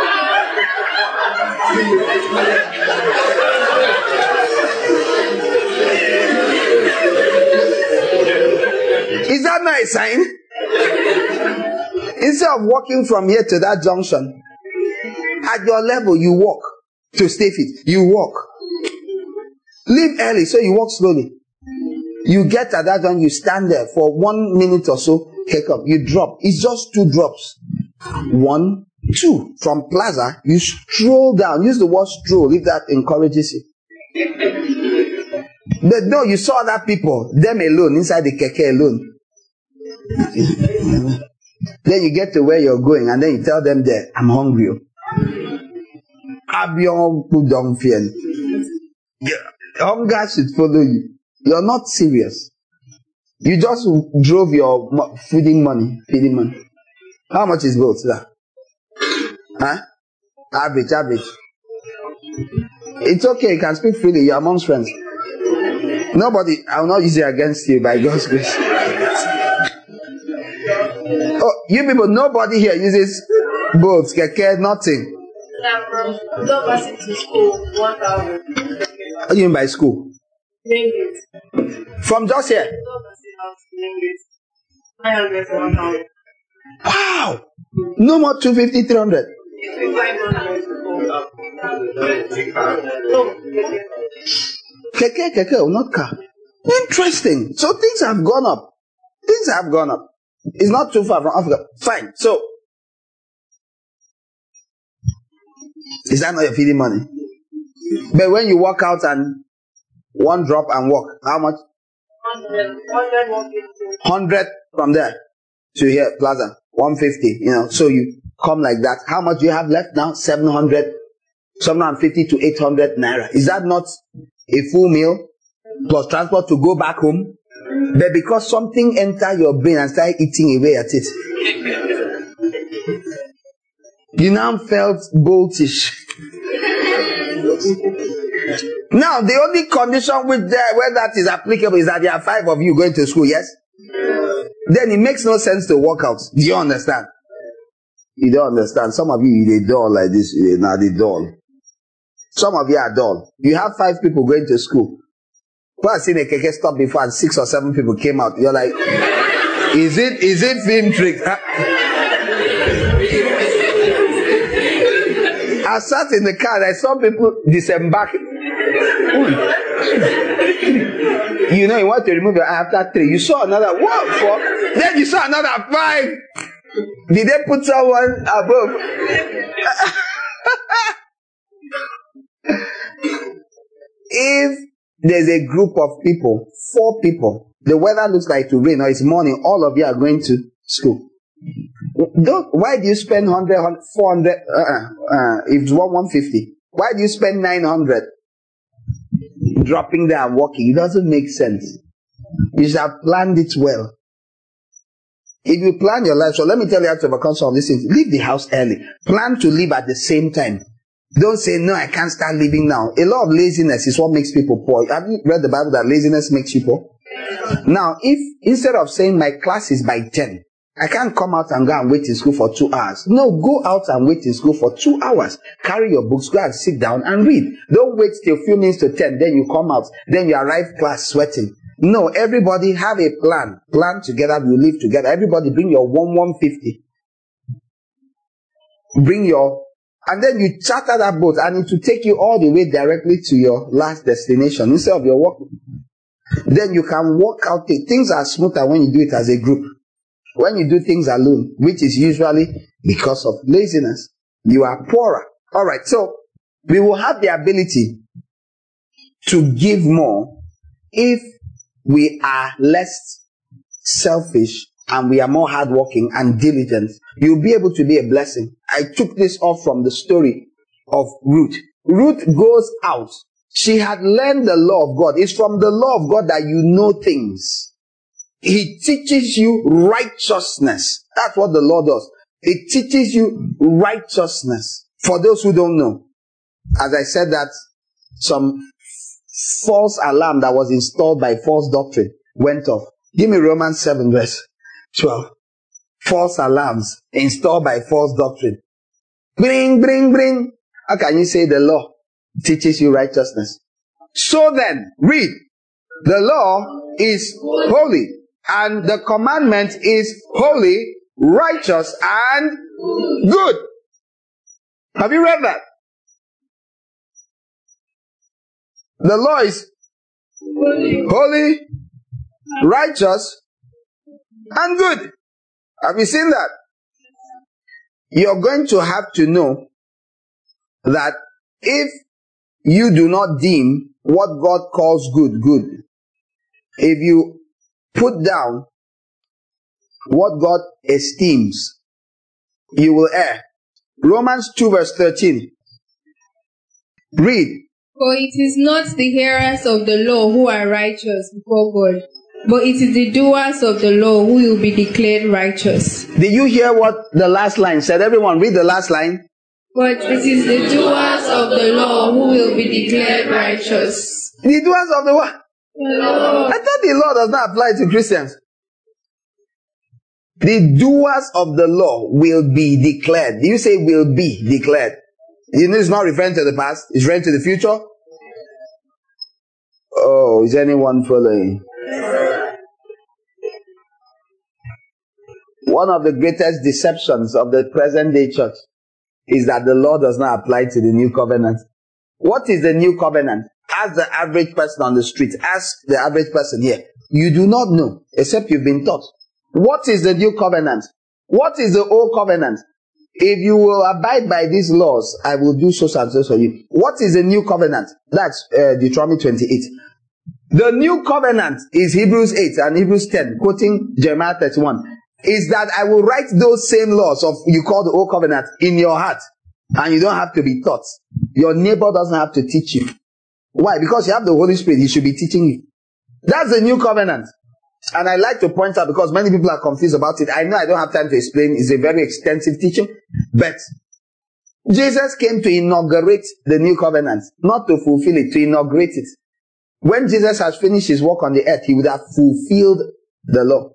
Is that not a sign? Instead of walking from here to that junction, at your level, you walk to stay fit. You walk. Leave early, so you walk slowly. You get at that one, you stand there for 1 minute or so, take up, you drop. It's just 2 drops. 1, 2. From Plaza, you stroll down. Use the word stroll if that encourages you. But no, you saw other people, them alone, inside the keke alone. Then you get to where you're going and then you tell them there, I'm hungry. Hunger should follow you. You're not serious. You just drove your feeding money. How much is both? Huh? Average. It's okay, you can speak freely. You're amongst friends. Nobody, I will not use it against you by God's grace. Oh, you people, nobody here uses boats, keke, nothing. To school, 1,000. What do you mean by school? From just here? Wow! No more 250, 300. Keke, not car. Interesting. So things have gone up. It's not too far from Africa. Fine. So Is that not your feeding money? But when you walk out and one drop and walk, how much? 100 from there to here, Plaza. 150, so you come like that. How much do you have left now? 750 to 800 naira. Is that not a full meal plus transport to go back home? But because something entered your brain and started eating away at it, you now felt boltish. Now, the only condition where that is applicable is that there are 5 of you going to school, yes? Then it makes no sense to walk out. Do you understand? You don't understand. Some of you, they dull like this. Now they dull. Some of you are dull. You have 5 people going to school. When I seen a keke stop before and 6 or 7 people came out, you're like, is it film trick? I sat in the car and I saw people disembark. You want to remove your eye after 3. You saw another 4. Then you saw another 5. Did they put someone above? If there's a group of people, 4 people, the weather looks like to rain or it's morning, all of you are going to school. Why do you spend 100, 400, if it's 150? Why do you spend 900 dropping there and walking? It doesn't make sense. You should have planned it well. If you plan your life, so let me tell you how to overcome some of these things. Leave the house early. Plan to leave at the same time. Don't say, no, I can't start living now. A lot of laziness is what makes people poor. Have you read the Bible that laziness makes you poor? Now, if instead of saying my class is by 10, I can't come out and go and wait in school for 2 hours. No, go out and wait in school for 2 hours. Carry your books, go and sit down and read. Don't wait till a few minutes to 10, then you come out. Then you arrive class sweating. No, everybody have a plan. Plan together, we live together. Everybody bring your 150. And then you charter that boat and it will take you all the way directly to your last destination instead of your walk. Then you can walk out. Things are smoother when you do it as a group. When you do things alone, which is usually because of laziness, you are poorer. Alright, so we will have the ability to give more if we are less selfish and we are more hardworking and diligent. You'll be able to be a blessing. I took this off from the story of Ruth. Ruth goes out. She had learned the law of God. It's from the law of God that you know things. He teaches you righteousness. That's what the law does. It teaches you righteousness. For those who don't know, as I said that some false alarm that was installed by false doctrine went off. Give me Romans 7 verse 12. False alarms installed by false doctrine. Bring. How can you say the law teaches you righteousness? So then, read. The law is holy, and the commandment is holy, righteous, and good. Have you read that? The law is holy, righteous, and good. Have you seen that? You're going to have to know that if you do not deem what God calls good, good, if you put down what God esteems, you will err. Romans 2 verse 13. Read. For it is not the hearers of the law who are righteous before God, but it is the doers of the law who will be declared righteous. Did you hear what the last line said? Everyone read the last line. But it is the doers of the law who will be declared righteous. The doers of the what? The law. I thought the law does not apply to Christians. The doers of the law will be declared. You say will be declared. You know it's not referring to the past. It's referring to the future. Oh, is anyone following? One of the greatest deceptions of the present day church is that the law does not apply to the new covenant. What is the new covenant? Ask the average person on the street. Ask the average person here. You do not know, except you've been taught. What is the new covenant? What is the old covenant? if you will abide by these laws, I will do so and so for you. What is the new covenant? That's Deuteronomy 28. The new covenant is Hebrews 8 and Hebrews 10, quoting Jeremiah 31, is that I will write those same laws of you call the old covenant in your heart, and you don't have to be taught. Your neighbor doesn't have to teach you. Why? Because you have the Holy Spirit, he should be teaching you. That's the new covenant. And I like to point out, because many people are confused about it. I know I don't have time to explain. It's a very extensive teaching. But Jesus came to inaugurate the new covenant, not to fulfill it, to inaugurate it. When Jesus has finished his work on the earth, he would have fulfilled the law.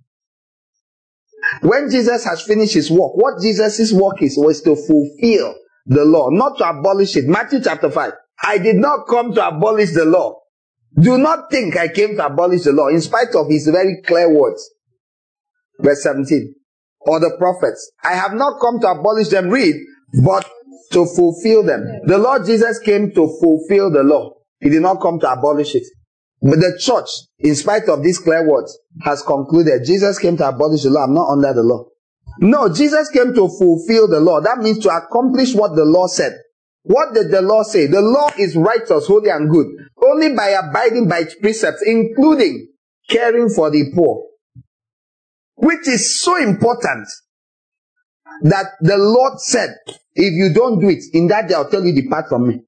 When Jesus has finished his work, what Jesus' work was to fulfill the law, not to abolish it. Matthew chapter 5. I did not come to abolish the law. Do not think I came to abolish the law, in spite of his very clear words. Verse 17. Or the prophets. I have not come to abolish them, read, but to fulfill them. The Lord Jesus came to fulfill the law. He did not come to abolish it. But the church, in spite of these clear words, has concluded Jesus came to abolish the law. I'm not under the law. No, Jesus came to fulfill the law. That means to accomplish what the law said. What did the law say? The law is righteous, holy, and good. Only by abiding by its precepts, including caring for the poor. Which is so important that the Lord said, if you don't do it, in that day I'll tell you, depart from me.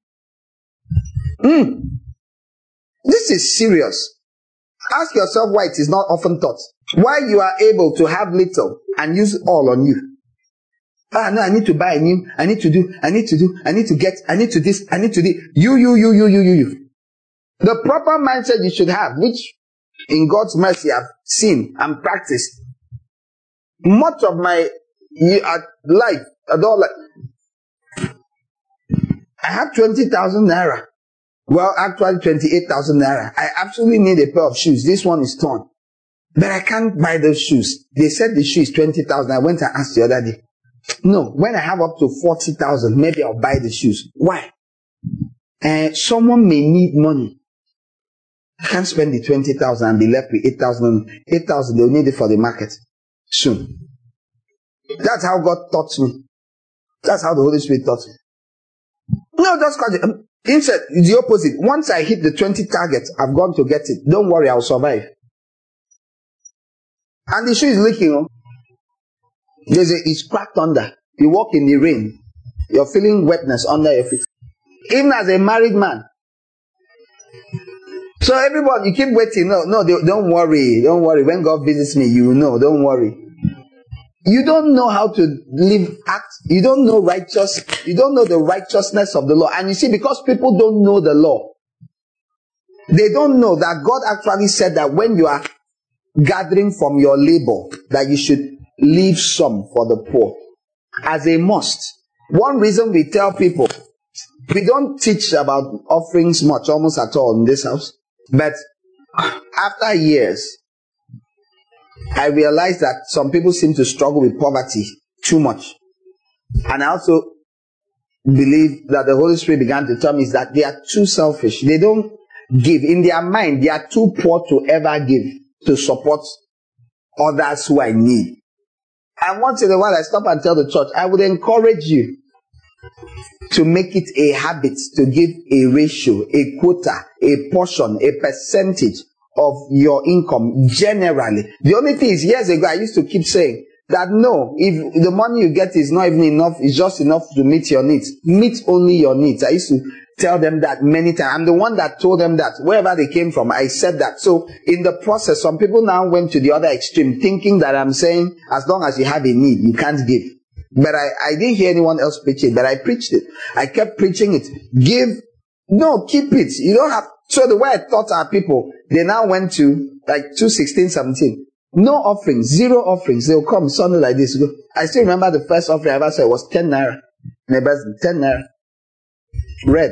This is serious. Ask yourself why it is not often taught. Why you are able to have little and use all on you. No, I need to buy a new, I need to do, I need to get, I need to this, I need to this. You. The proper mindset you should have, which in God's mercy I've seen and practiced. Much of my life, I have 20,000 naira. Well, actually 28,000 naira. I absolutely need a pair of shoes. This one is torn. But I can't buy those shoes. They said the shoe is 20,000. I went and asked the other day. No, when I have up to 40,000, maybe I'll buy the shoes. Why? Someone may need money. I can't spend the 20,000 and be left with 8,000. 8,000, they'll need it for the market soon. That's how God taught me. That's how the Holy Spirit taught me. No, that's quite instead, it's the opposite. Once I hit the 20 targets, I've gone to get it. Don't worry, I'll survive. And the shoe is leaking. It's cracked under. You walk in the rain. You're feeling wetness under your feet. Even as a married man. So everybody, you keep waiting. No, don't worry. Don't worry. When God visits me, you will know. Don't worry. You don't know how to live, act. You don't know you don't know the righteousness of the law. And you see, because people don't know the law, they don't know that God actually said that when you are gathering from your labor, that you should leave some for the poor. As a must. One reason we tell people, we don't teach about offerings much, almost at all in this house. But after years, I realized that some people seem to struggle with poverty too much. And I also believe that the Holy Spirit began to tell me is that they are too selfish. They don't give. In their mind, they are too poor to ever give to support others who are in need. And once in a while, I stop and tell the church, I would encourage you to make it a habit to give a ratio, a quota, a portion, a percentage of your income generally. The only thing is, years ago, I used to keep saying that no, if the money you get is not even enough, it's just enough to meet your needs. Meet only your needs. I used to tell them that many times. I'm the one that told them that. Wherever they came from, I said that. So in the process, some people now went to the other extreme, thinking that I'm saying, as long as you have a need, you can't give. But I didn't hear anyone else preach it, but I preached it. I kept preaching it. Keep it. You don't have. So the way I taught our people, they now went to like 2:16, 17. No offerings, 0 offerings. They'll come Sunday like this. I still remember the first offering I ever said was 10 naira. In a basin, 10 naira. Red.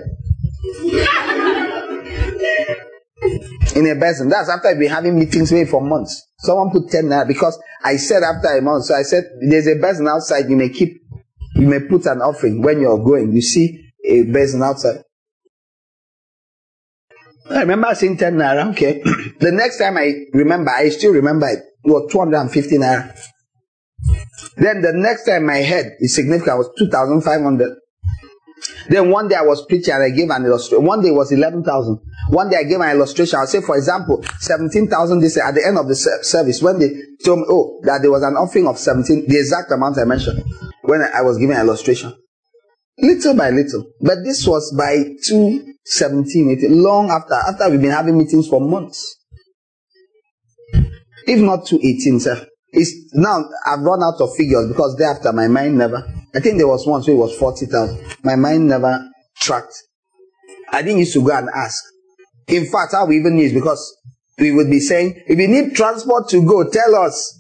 In a basin. That's after I've been having meetings maybe for months. Someone put 10 naira because I said after a month. So I said, there's a basin outside. You may put an offering when you're going. You see a basin outside. I remember seeing 10 naira. Okay. The next time I still remember it. It was 250 naira. Then the next time my head is significant was 2,500. Then one day I was preaching and I gave an illustration. One day it was 11,000. One day I gave an illustration. I'll say, for example, 17,000 this at the end of the service. When they told me, that there was an offering of 17, the exact amount I mentioned, when I was giving an illustration. Little by little. But this was by 2017, long after we've been having meetings for months. If not 2018, sir. It's now I've run out of figures because thereafter my mind never. I think there was once where it was 40,000. My mind never tracked. I didn't used to go and ask. In fact, how we even knew is because we would be saying, if you need transport to go, tell us.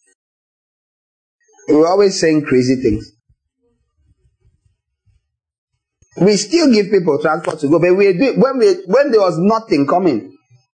We were always saying crazy things. We still give people transport to go, but we do when there was nothing coming.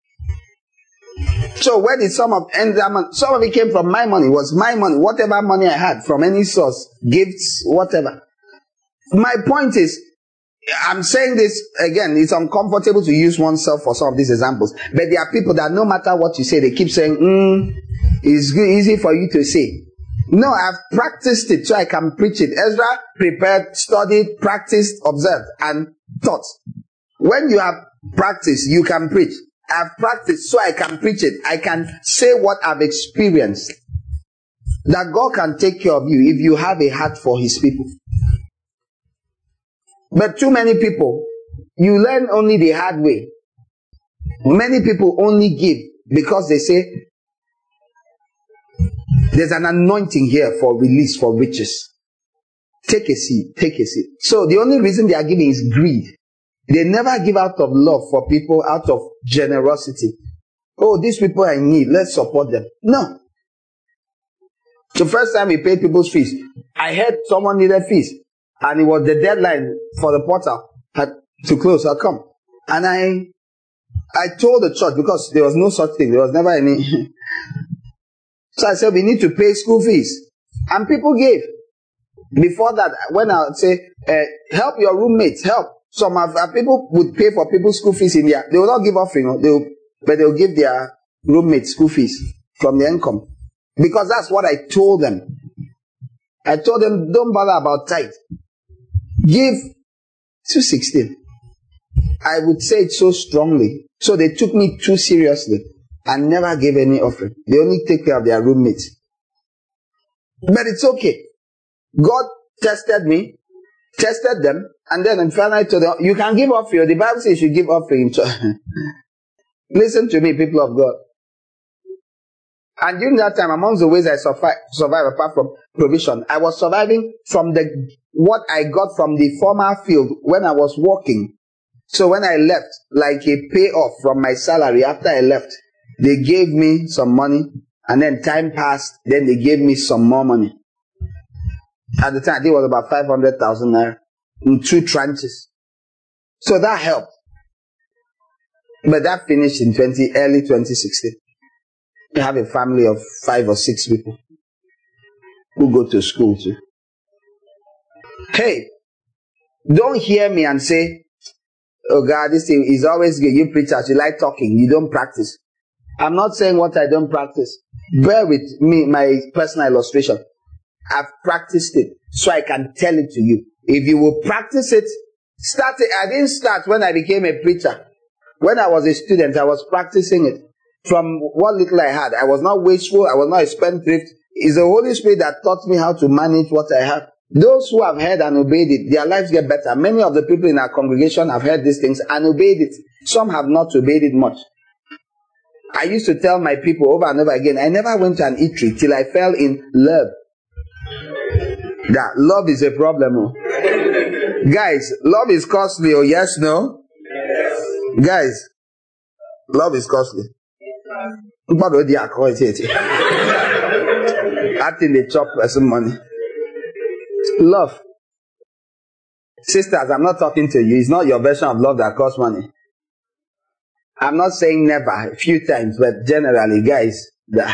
So where did some of it came from my money, was my money, whatever money I had from any source, gifts, whatever. My point is, I'm saying this again, it's uncomfortable to use oneself for some of these examples, but there are people that no matter what you say, they keep saying, it's good, easy for you to say. No, I've practiced it so I can preach it. Ezra prepared, studied, practiced, observed, and taught. When you have practiced, you can preach. I've practiced so I can preach it. I can say what I've experienced. That God can take care of you if you have a heart for His people. But too many people, you learn only the hard way. Many people only give because they say, there's an anointing here for release, for riches. Take a seat, take a seat. So the only reason they are giving is greed. They never give out of love for people, out of generosity. Oh, these people are in need, let's support them. No. The first time we paid people's fees, I heard someone needed fees. And it was the deadline for the portal had to close. I'll come. And I told the church, because there was no such thing. There was never any. So I said, we need to pay school fees. And people gave. Before that, when I would say, help your roommates, help. Some of our people would pay for people's school fees in there. They will not give offering, but they will give their roommates school fees from their income. Because that's what I told them. I told them, don't bother about tithe. Give 216. I would say it so strongly. So they took me too seriously and never gave any offering. They only take care of their roommates. But it's okay. God tested me, tested them, and then finally told them, you can give offering. The Bible says you should give offering. Listen to me, people of God. And during that time, amongst the ways I survive apart from provision, I was surviving from what I got from the former field when I was working. So when I left, like a payoff from my salary after I left, they gave me some money, and then time passed, then they gave me some more money. At the time, it was about 500,000 naira in 2 tranches. So that helped. But that finished in early 2016. I have a family of 5 or 6 people who go to school too. Hey, don't hear me and say, oh God, this thing is always good. You preachers, you like talking, you don't practice. I'm not saying what I don't practice. Bear with me, my personal illustration. I've practiced it so I can tell it to you. If you will practice it, start it. I didn't start when I became a preacher. When I was a student, I was practicing it. From what little I had, I was not wasteful, I was not a spendthrift. It's the Holy Spirit that taught me how to manage what I have. Those who have heard and obeyed it, their lives get better. Many of the people in our congregation have heard these things and obeyed it. Some have not obeyed it much. I used to tell my people over and over again, I never went to an eatery till I fell in love. That love is a problem. Oh. Guys, love is costly. Oh, yes, no? Yes. Guys, love is costly. I think they chop some money. Love. Sisters, I'm not talking to you. It's not your version of love that costs money. I'm not saying never, a few times, but generally, guys,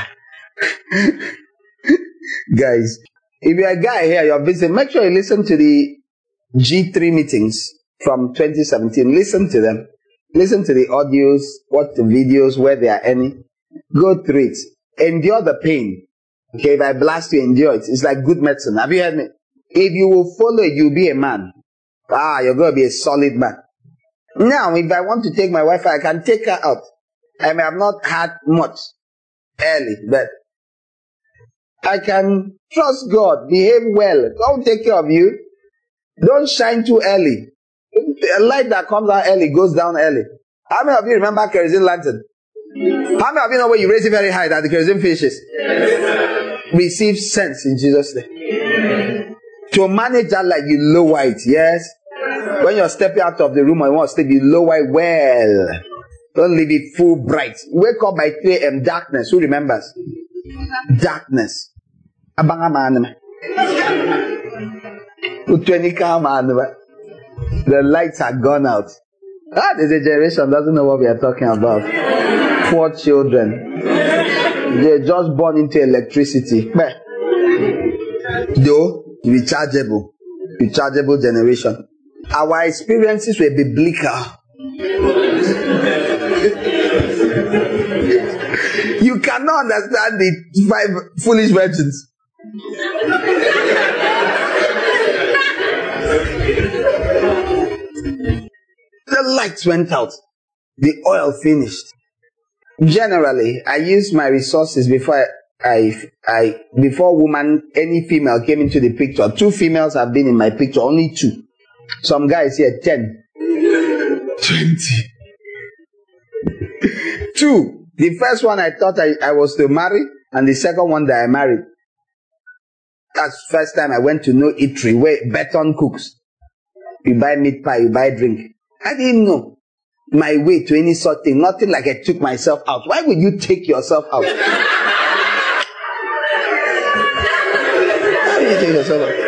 guys, if you're a guy here, you're visiting, make sure you listen to the G3 meetings from 2017. Listen to them. Listen to the audios, watch the videos where there are any. Go through it. Endure the pain. Okay, if I blast you, endure it. It's like good medicine. Have you heard me? If you will follow it, you'll be a man. You're going to be a solid man. Now, if I want to take my wife, I can take her out. I may have not had much early, but I can trust God, behave well. God take care of you. Don't shine too early. A light that comes out early goes down early. How many of you remember kerosene lantern? How many of you know when you raise it very high that the kerosene finishes? Receive sense in Jesus' name. To manage that, like you lower it, yes? When you're stepping out of the room and you want to sleep, you lower it well. Don't leave it full bright. Wake up by 3 a.m. darkness. Who remembers? Darkness. The lights are gone out. There's a generation doesn't know what we are talking about. Poor children. They're just born into electricity. Though, rechargeable generation. Our experiences were biblical. You cannot understand the 5 foolish virgins. The lights went out. The oil finished. Generally, I use my resources before any female came into the picture. 2 females have been in my picture, only 2. Some guys here, 10, 20. 2. The first one I thought I was to marry, and the second one that I married. That's the first time I went to no eatery where Beton cooks. You buy meat pie, you buy drink. I didn't know my way to any sort of thing. Nothing like I took myself out. Why would you take yourself out? Why would you take yourself out?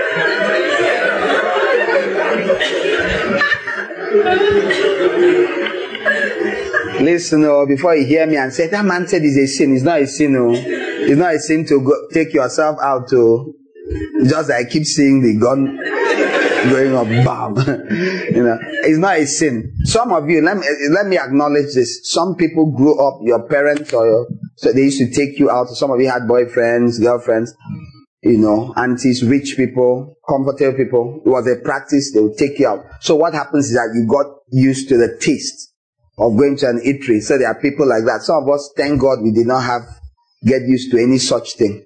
Listen, before you hear me and say, that man said it's a sin. It's not a sin, It's not a sin to go take yourself out to. Just I keep seeing the gun going up, bam. It's not a sin. Some of you, let me acknowledge this. Some people grew up, your parents so they used to take you out. Some of you had boyfriends, girlfriends, aunties, rich people, comfortable people. It was a practice, they would take you out. So what happens is that you got used to the taste of going to an eatery. So there are people like that. Some of us, thank God, we did not get used to any such thing.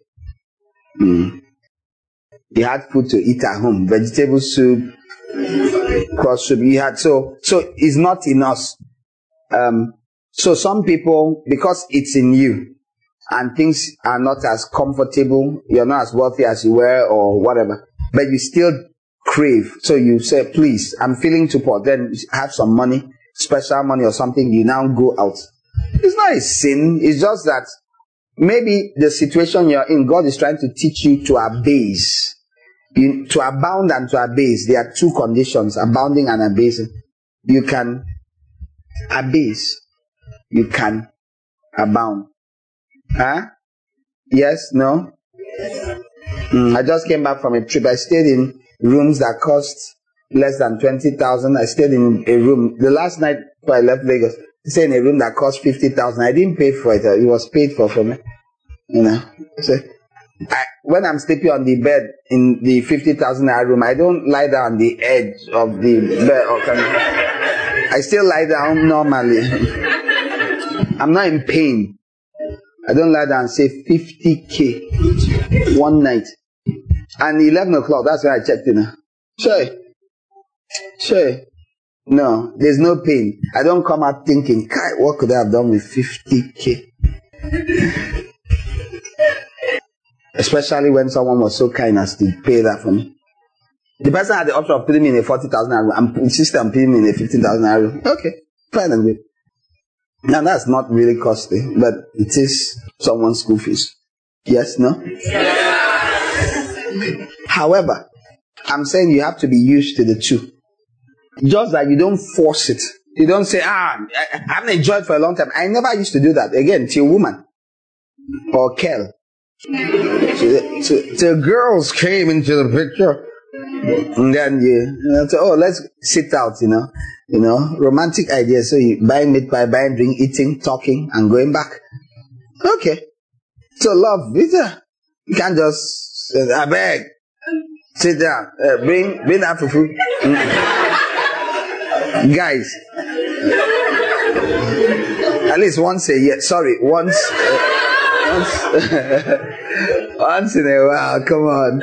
You had food to eat at home, vegetable soup, cross soup. You had so it's not in us. So some people, because it's in you, and things are not as comfortable, you're not as wealthy as you were or whatever, but you still crave. So you say, please, I'm feeling too poor. Then have some money, special money or something. You now go out. It's not a sin. It's just that maybe the situation you're in, God is trying to teach you to abase. To abound and to abase, there are 2 conditions, abounding and abasing. You can abase. You can abound. Yes? No? I just came back from a trip. I stayed in rooms that cost less than 20,000. I stayed in a room. The last night before I left Lagos, I stayed in a room that cost 50,000. I didn't pay for it. It was paid for me. So, when I'm sleeping on the bed in the 50,000 room, I don't lie down on the edge of the bed. I still lie down normally. I'm not in pain. I don't lie down and say 50K one night. And 11 o'clock, that's when I checked in. Sure. No, there's no pain. I don't come out thinking, what could I have done with 50K? Especially when someone was so kind as to pay that for me. The person had the option of putting me in a 40,000 room. I'm insisting on putting me in a 15,000 room. Okay, fine and good. Now that's not really costly, but it is someone's school fees. Yes, no? However, I'm saying you have to be used to the 2. Just that you don't force it. You don't say, I haven't enjoyed it for a long time. I never used to do that. Again, till woman or Kel. So girls came into the picture, and then let's sit out, romantic ideas. So you buying meat pie, buying drink, eating, talking, and going back. Okay. So love, You can't just say, I beg, sit down, bring that fufu. Guys, at least once a year, once in a while, come on.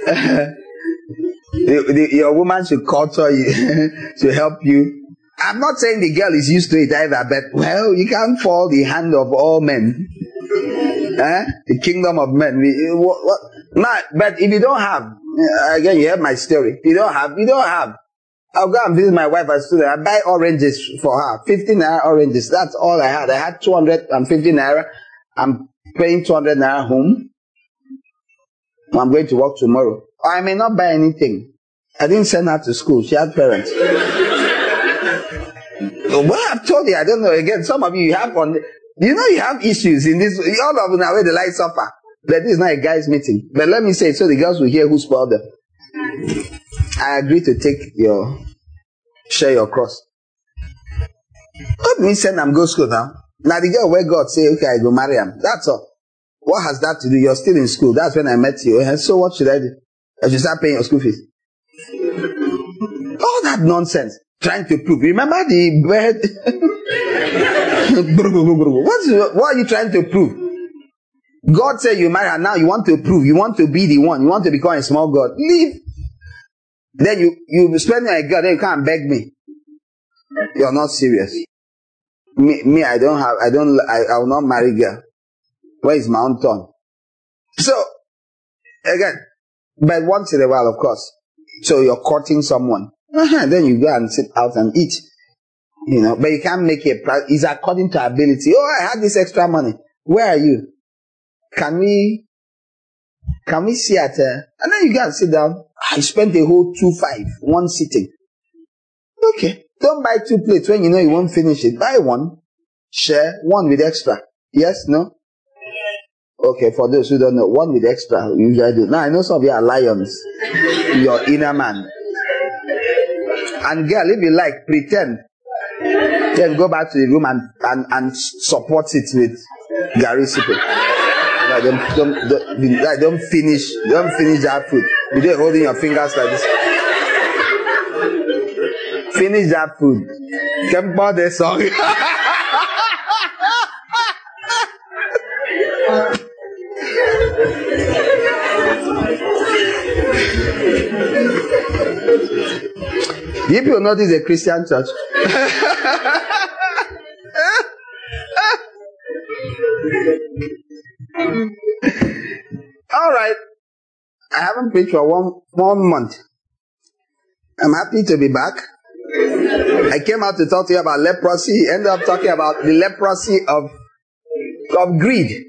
Your woman should culture you, to help you. I'm not saying the girl is used to it either, but well, you can't fall the hand of all men. The kingdom of men. But if you don't have, again, you heard my story. If you don't have. I'll go and visit my wife as student. I buy oranges for her. 15 naira oranges. That's all I had. I had 250 naira. I'm paying 200 naira home. I'm going to work tomorrow. I may not buy anything. I didn't send her to school. She had parents. Well, I've told you, I don't know. Again, some of you have you have issues in this. All of them are where the light suffer. But this is not a guys' meeting. But let me say it so the girls will hear who spoiled them. I agree to share your cross. Let me send them go school now. Now the girl where God say, okay, I go marry him. That's all. What has that to do? You're still in school. That's when I met you. So what should I do? I should start paying your school fees. All that nonsense. Trying to prove. Remember the bird? What are you trying to prove? God said you marry her. Now you want to prove. You want to be the one. You want to become a small God. Leave. Then you spend your girl. Then you can't beg me. You're not serious. Me, I will not marry girl. Where is my own turn? So, again, but once in a while, of course. So you're courting someone. Then you go and sit out and eat. But you can't make it. It's according to ability. Oh, I had this extra money. Where are you? Can we see at and then you go and sit down. I spent a whole 2.5, one sitting. Okay. Don't buy 2 plates when you know you won't finish it. Buy one. Share one with extra. Yes? No? Okay, for those who don't know, one with extra, you usually do. Now, I know some of you are lions. Your inner man. And girl, if you like, pretend. Then go back to the room and support it with Gary Sipe. Don't finish that food. You don't holding your fingers like this. Finish that food. Come on, the song. People know this is a Christian church. All right. I haven't preached for one month. I'm happy to be back. I came out to talk to you about leprosy. Ended up talking about the leprosy of greed.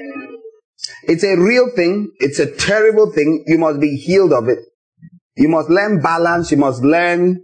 It's a real thing. It's a terrible thing. You must be healed of it. You must learn balance. You must learn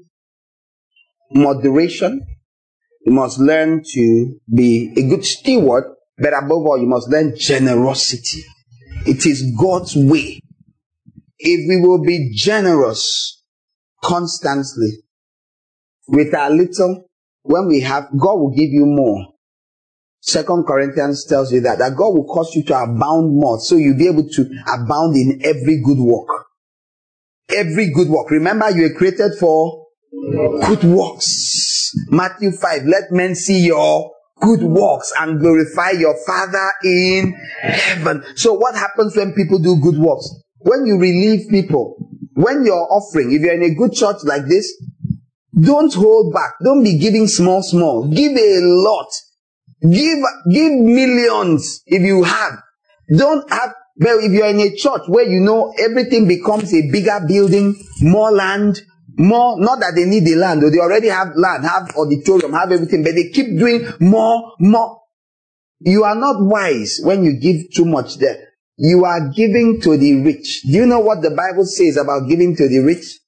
moderation. You must learn to be a good steward. But above all, you must learn generosity. It is God's way. If we will be generous constantly with our little, when we have, God will give you more. 2 Corinthians tells you that God will cause you to abound more, so you'll be able to abound in every good work. Every good work. Remember, you were created for good works. Matthew 5, let men see your good works and glorify your Father in heaven. So what happens when people do good works? When you relieve people, when you're offering, if you're in a good church like this, don't hold back. Don't be giving small. Give a lot. Give millions if you have. Don't have, well, if you're in a church where you know everything becomes a bigger building, more land, not that they need the land, or they already have land, have auditorium, have everything, but they keep doing more. You are not wise when you give too much there. You are giving to the rich. Do you know what the Bible says about giving to the rich?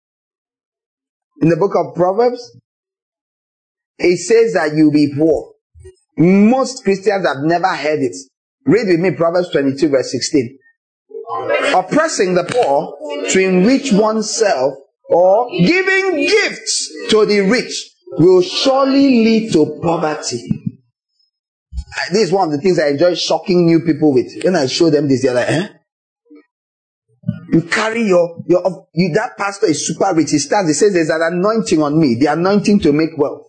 In the book of Proverbs, it says that you'll be poor. Most Christians have never heard it. Read with me Proverbs 22 verse 16. Oppressing the poor to enrich oneself or giving gifts to the rich will surely lead to poverty. This is one of the things I enjoy shocking new people with. When I show them this, they're like, You carry that pastor is super rich. He says there's an anointing on me, the anointing to make wealth.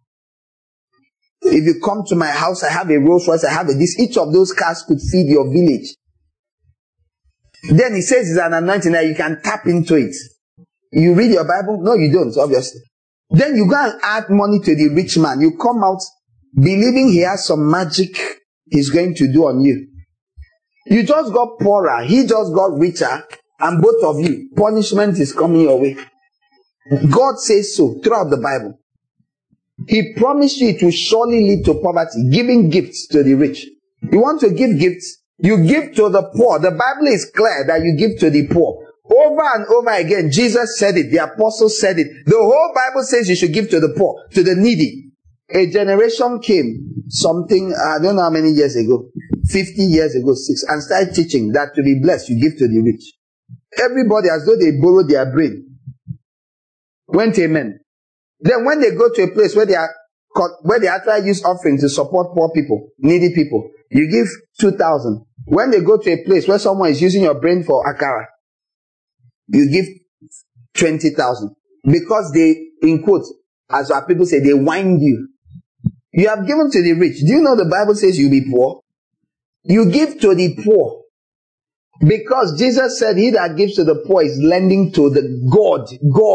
If you come to my house, I have a Rolls Royce, I have this. Each of those cars could feed your village. Then he says it's an anointing that you can tap into it. You read your Bible? No, you don't, obviously. Then you go and add money to the rich man. You come out believing he has some magic he's going to do on you. You just got poorer. He just got richer. And both of you, punishment is coming your way. God says so throughout the Bible. He promised you it will surely lead to poverty, giving gifts to the rich. You want to give gifts? You give to the poor. The Bible is clear that you give to the poor. Over and over again, Jesus said it. The apostles said it. The whole Bible says you should give to the poor, to the needy. A generation came, I don't know how many years ago, 50 years ago, and started teaching that to be blessed, you give to the rich. Everybody, as though they borrowed their brain, went amen. Then when they go to a place where they actually use offering to support poor people, needy people, you give 2,000. When they go to a place where someone is using your brain for akara, you give 20,000. Because they, in quotes, as our people say, they wind you. You have given to the rich. Do you know the Bible says you'll be poor? You give to the poor. Because Jesus said he that gives to the poor is lending to the God.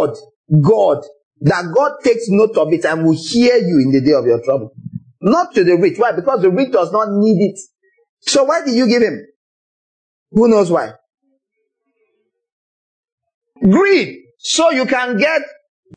That God takes note of it and will hear you in the day of your trouble. Not to the rich. Why? Because the rich does not need it. So why did you give him? Who knows why? Greed. So you can get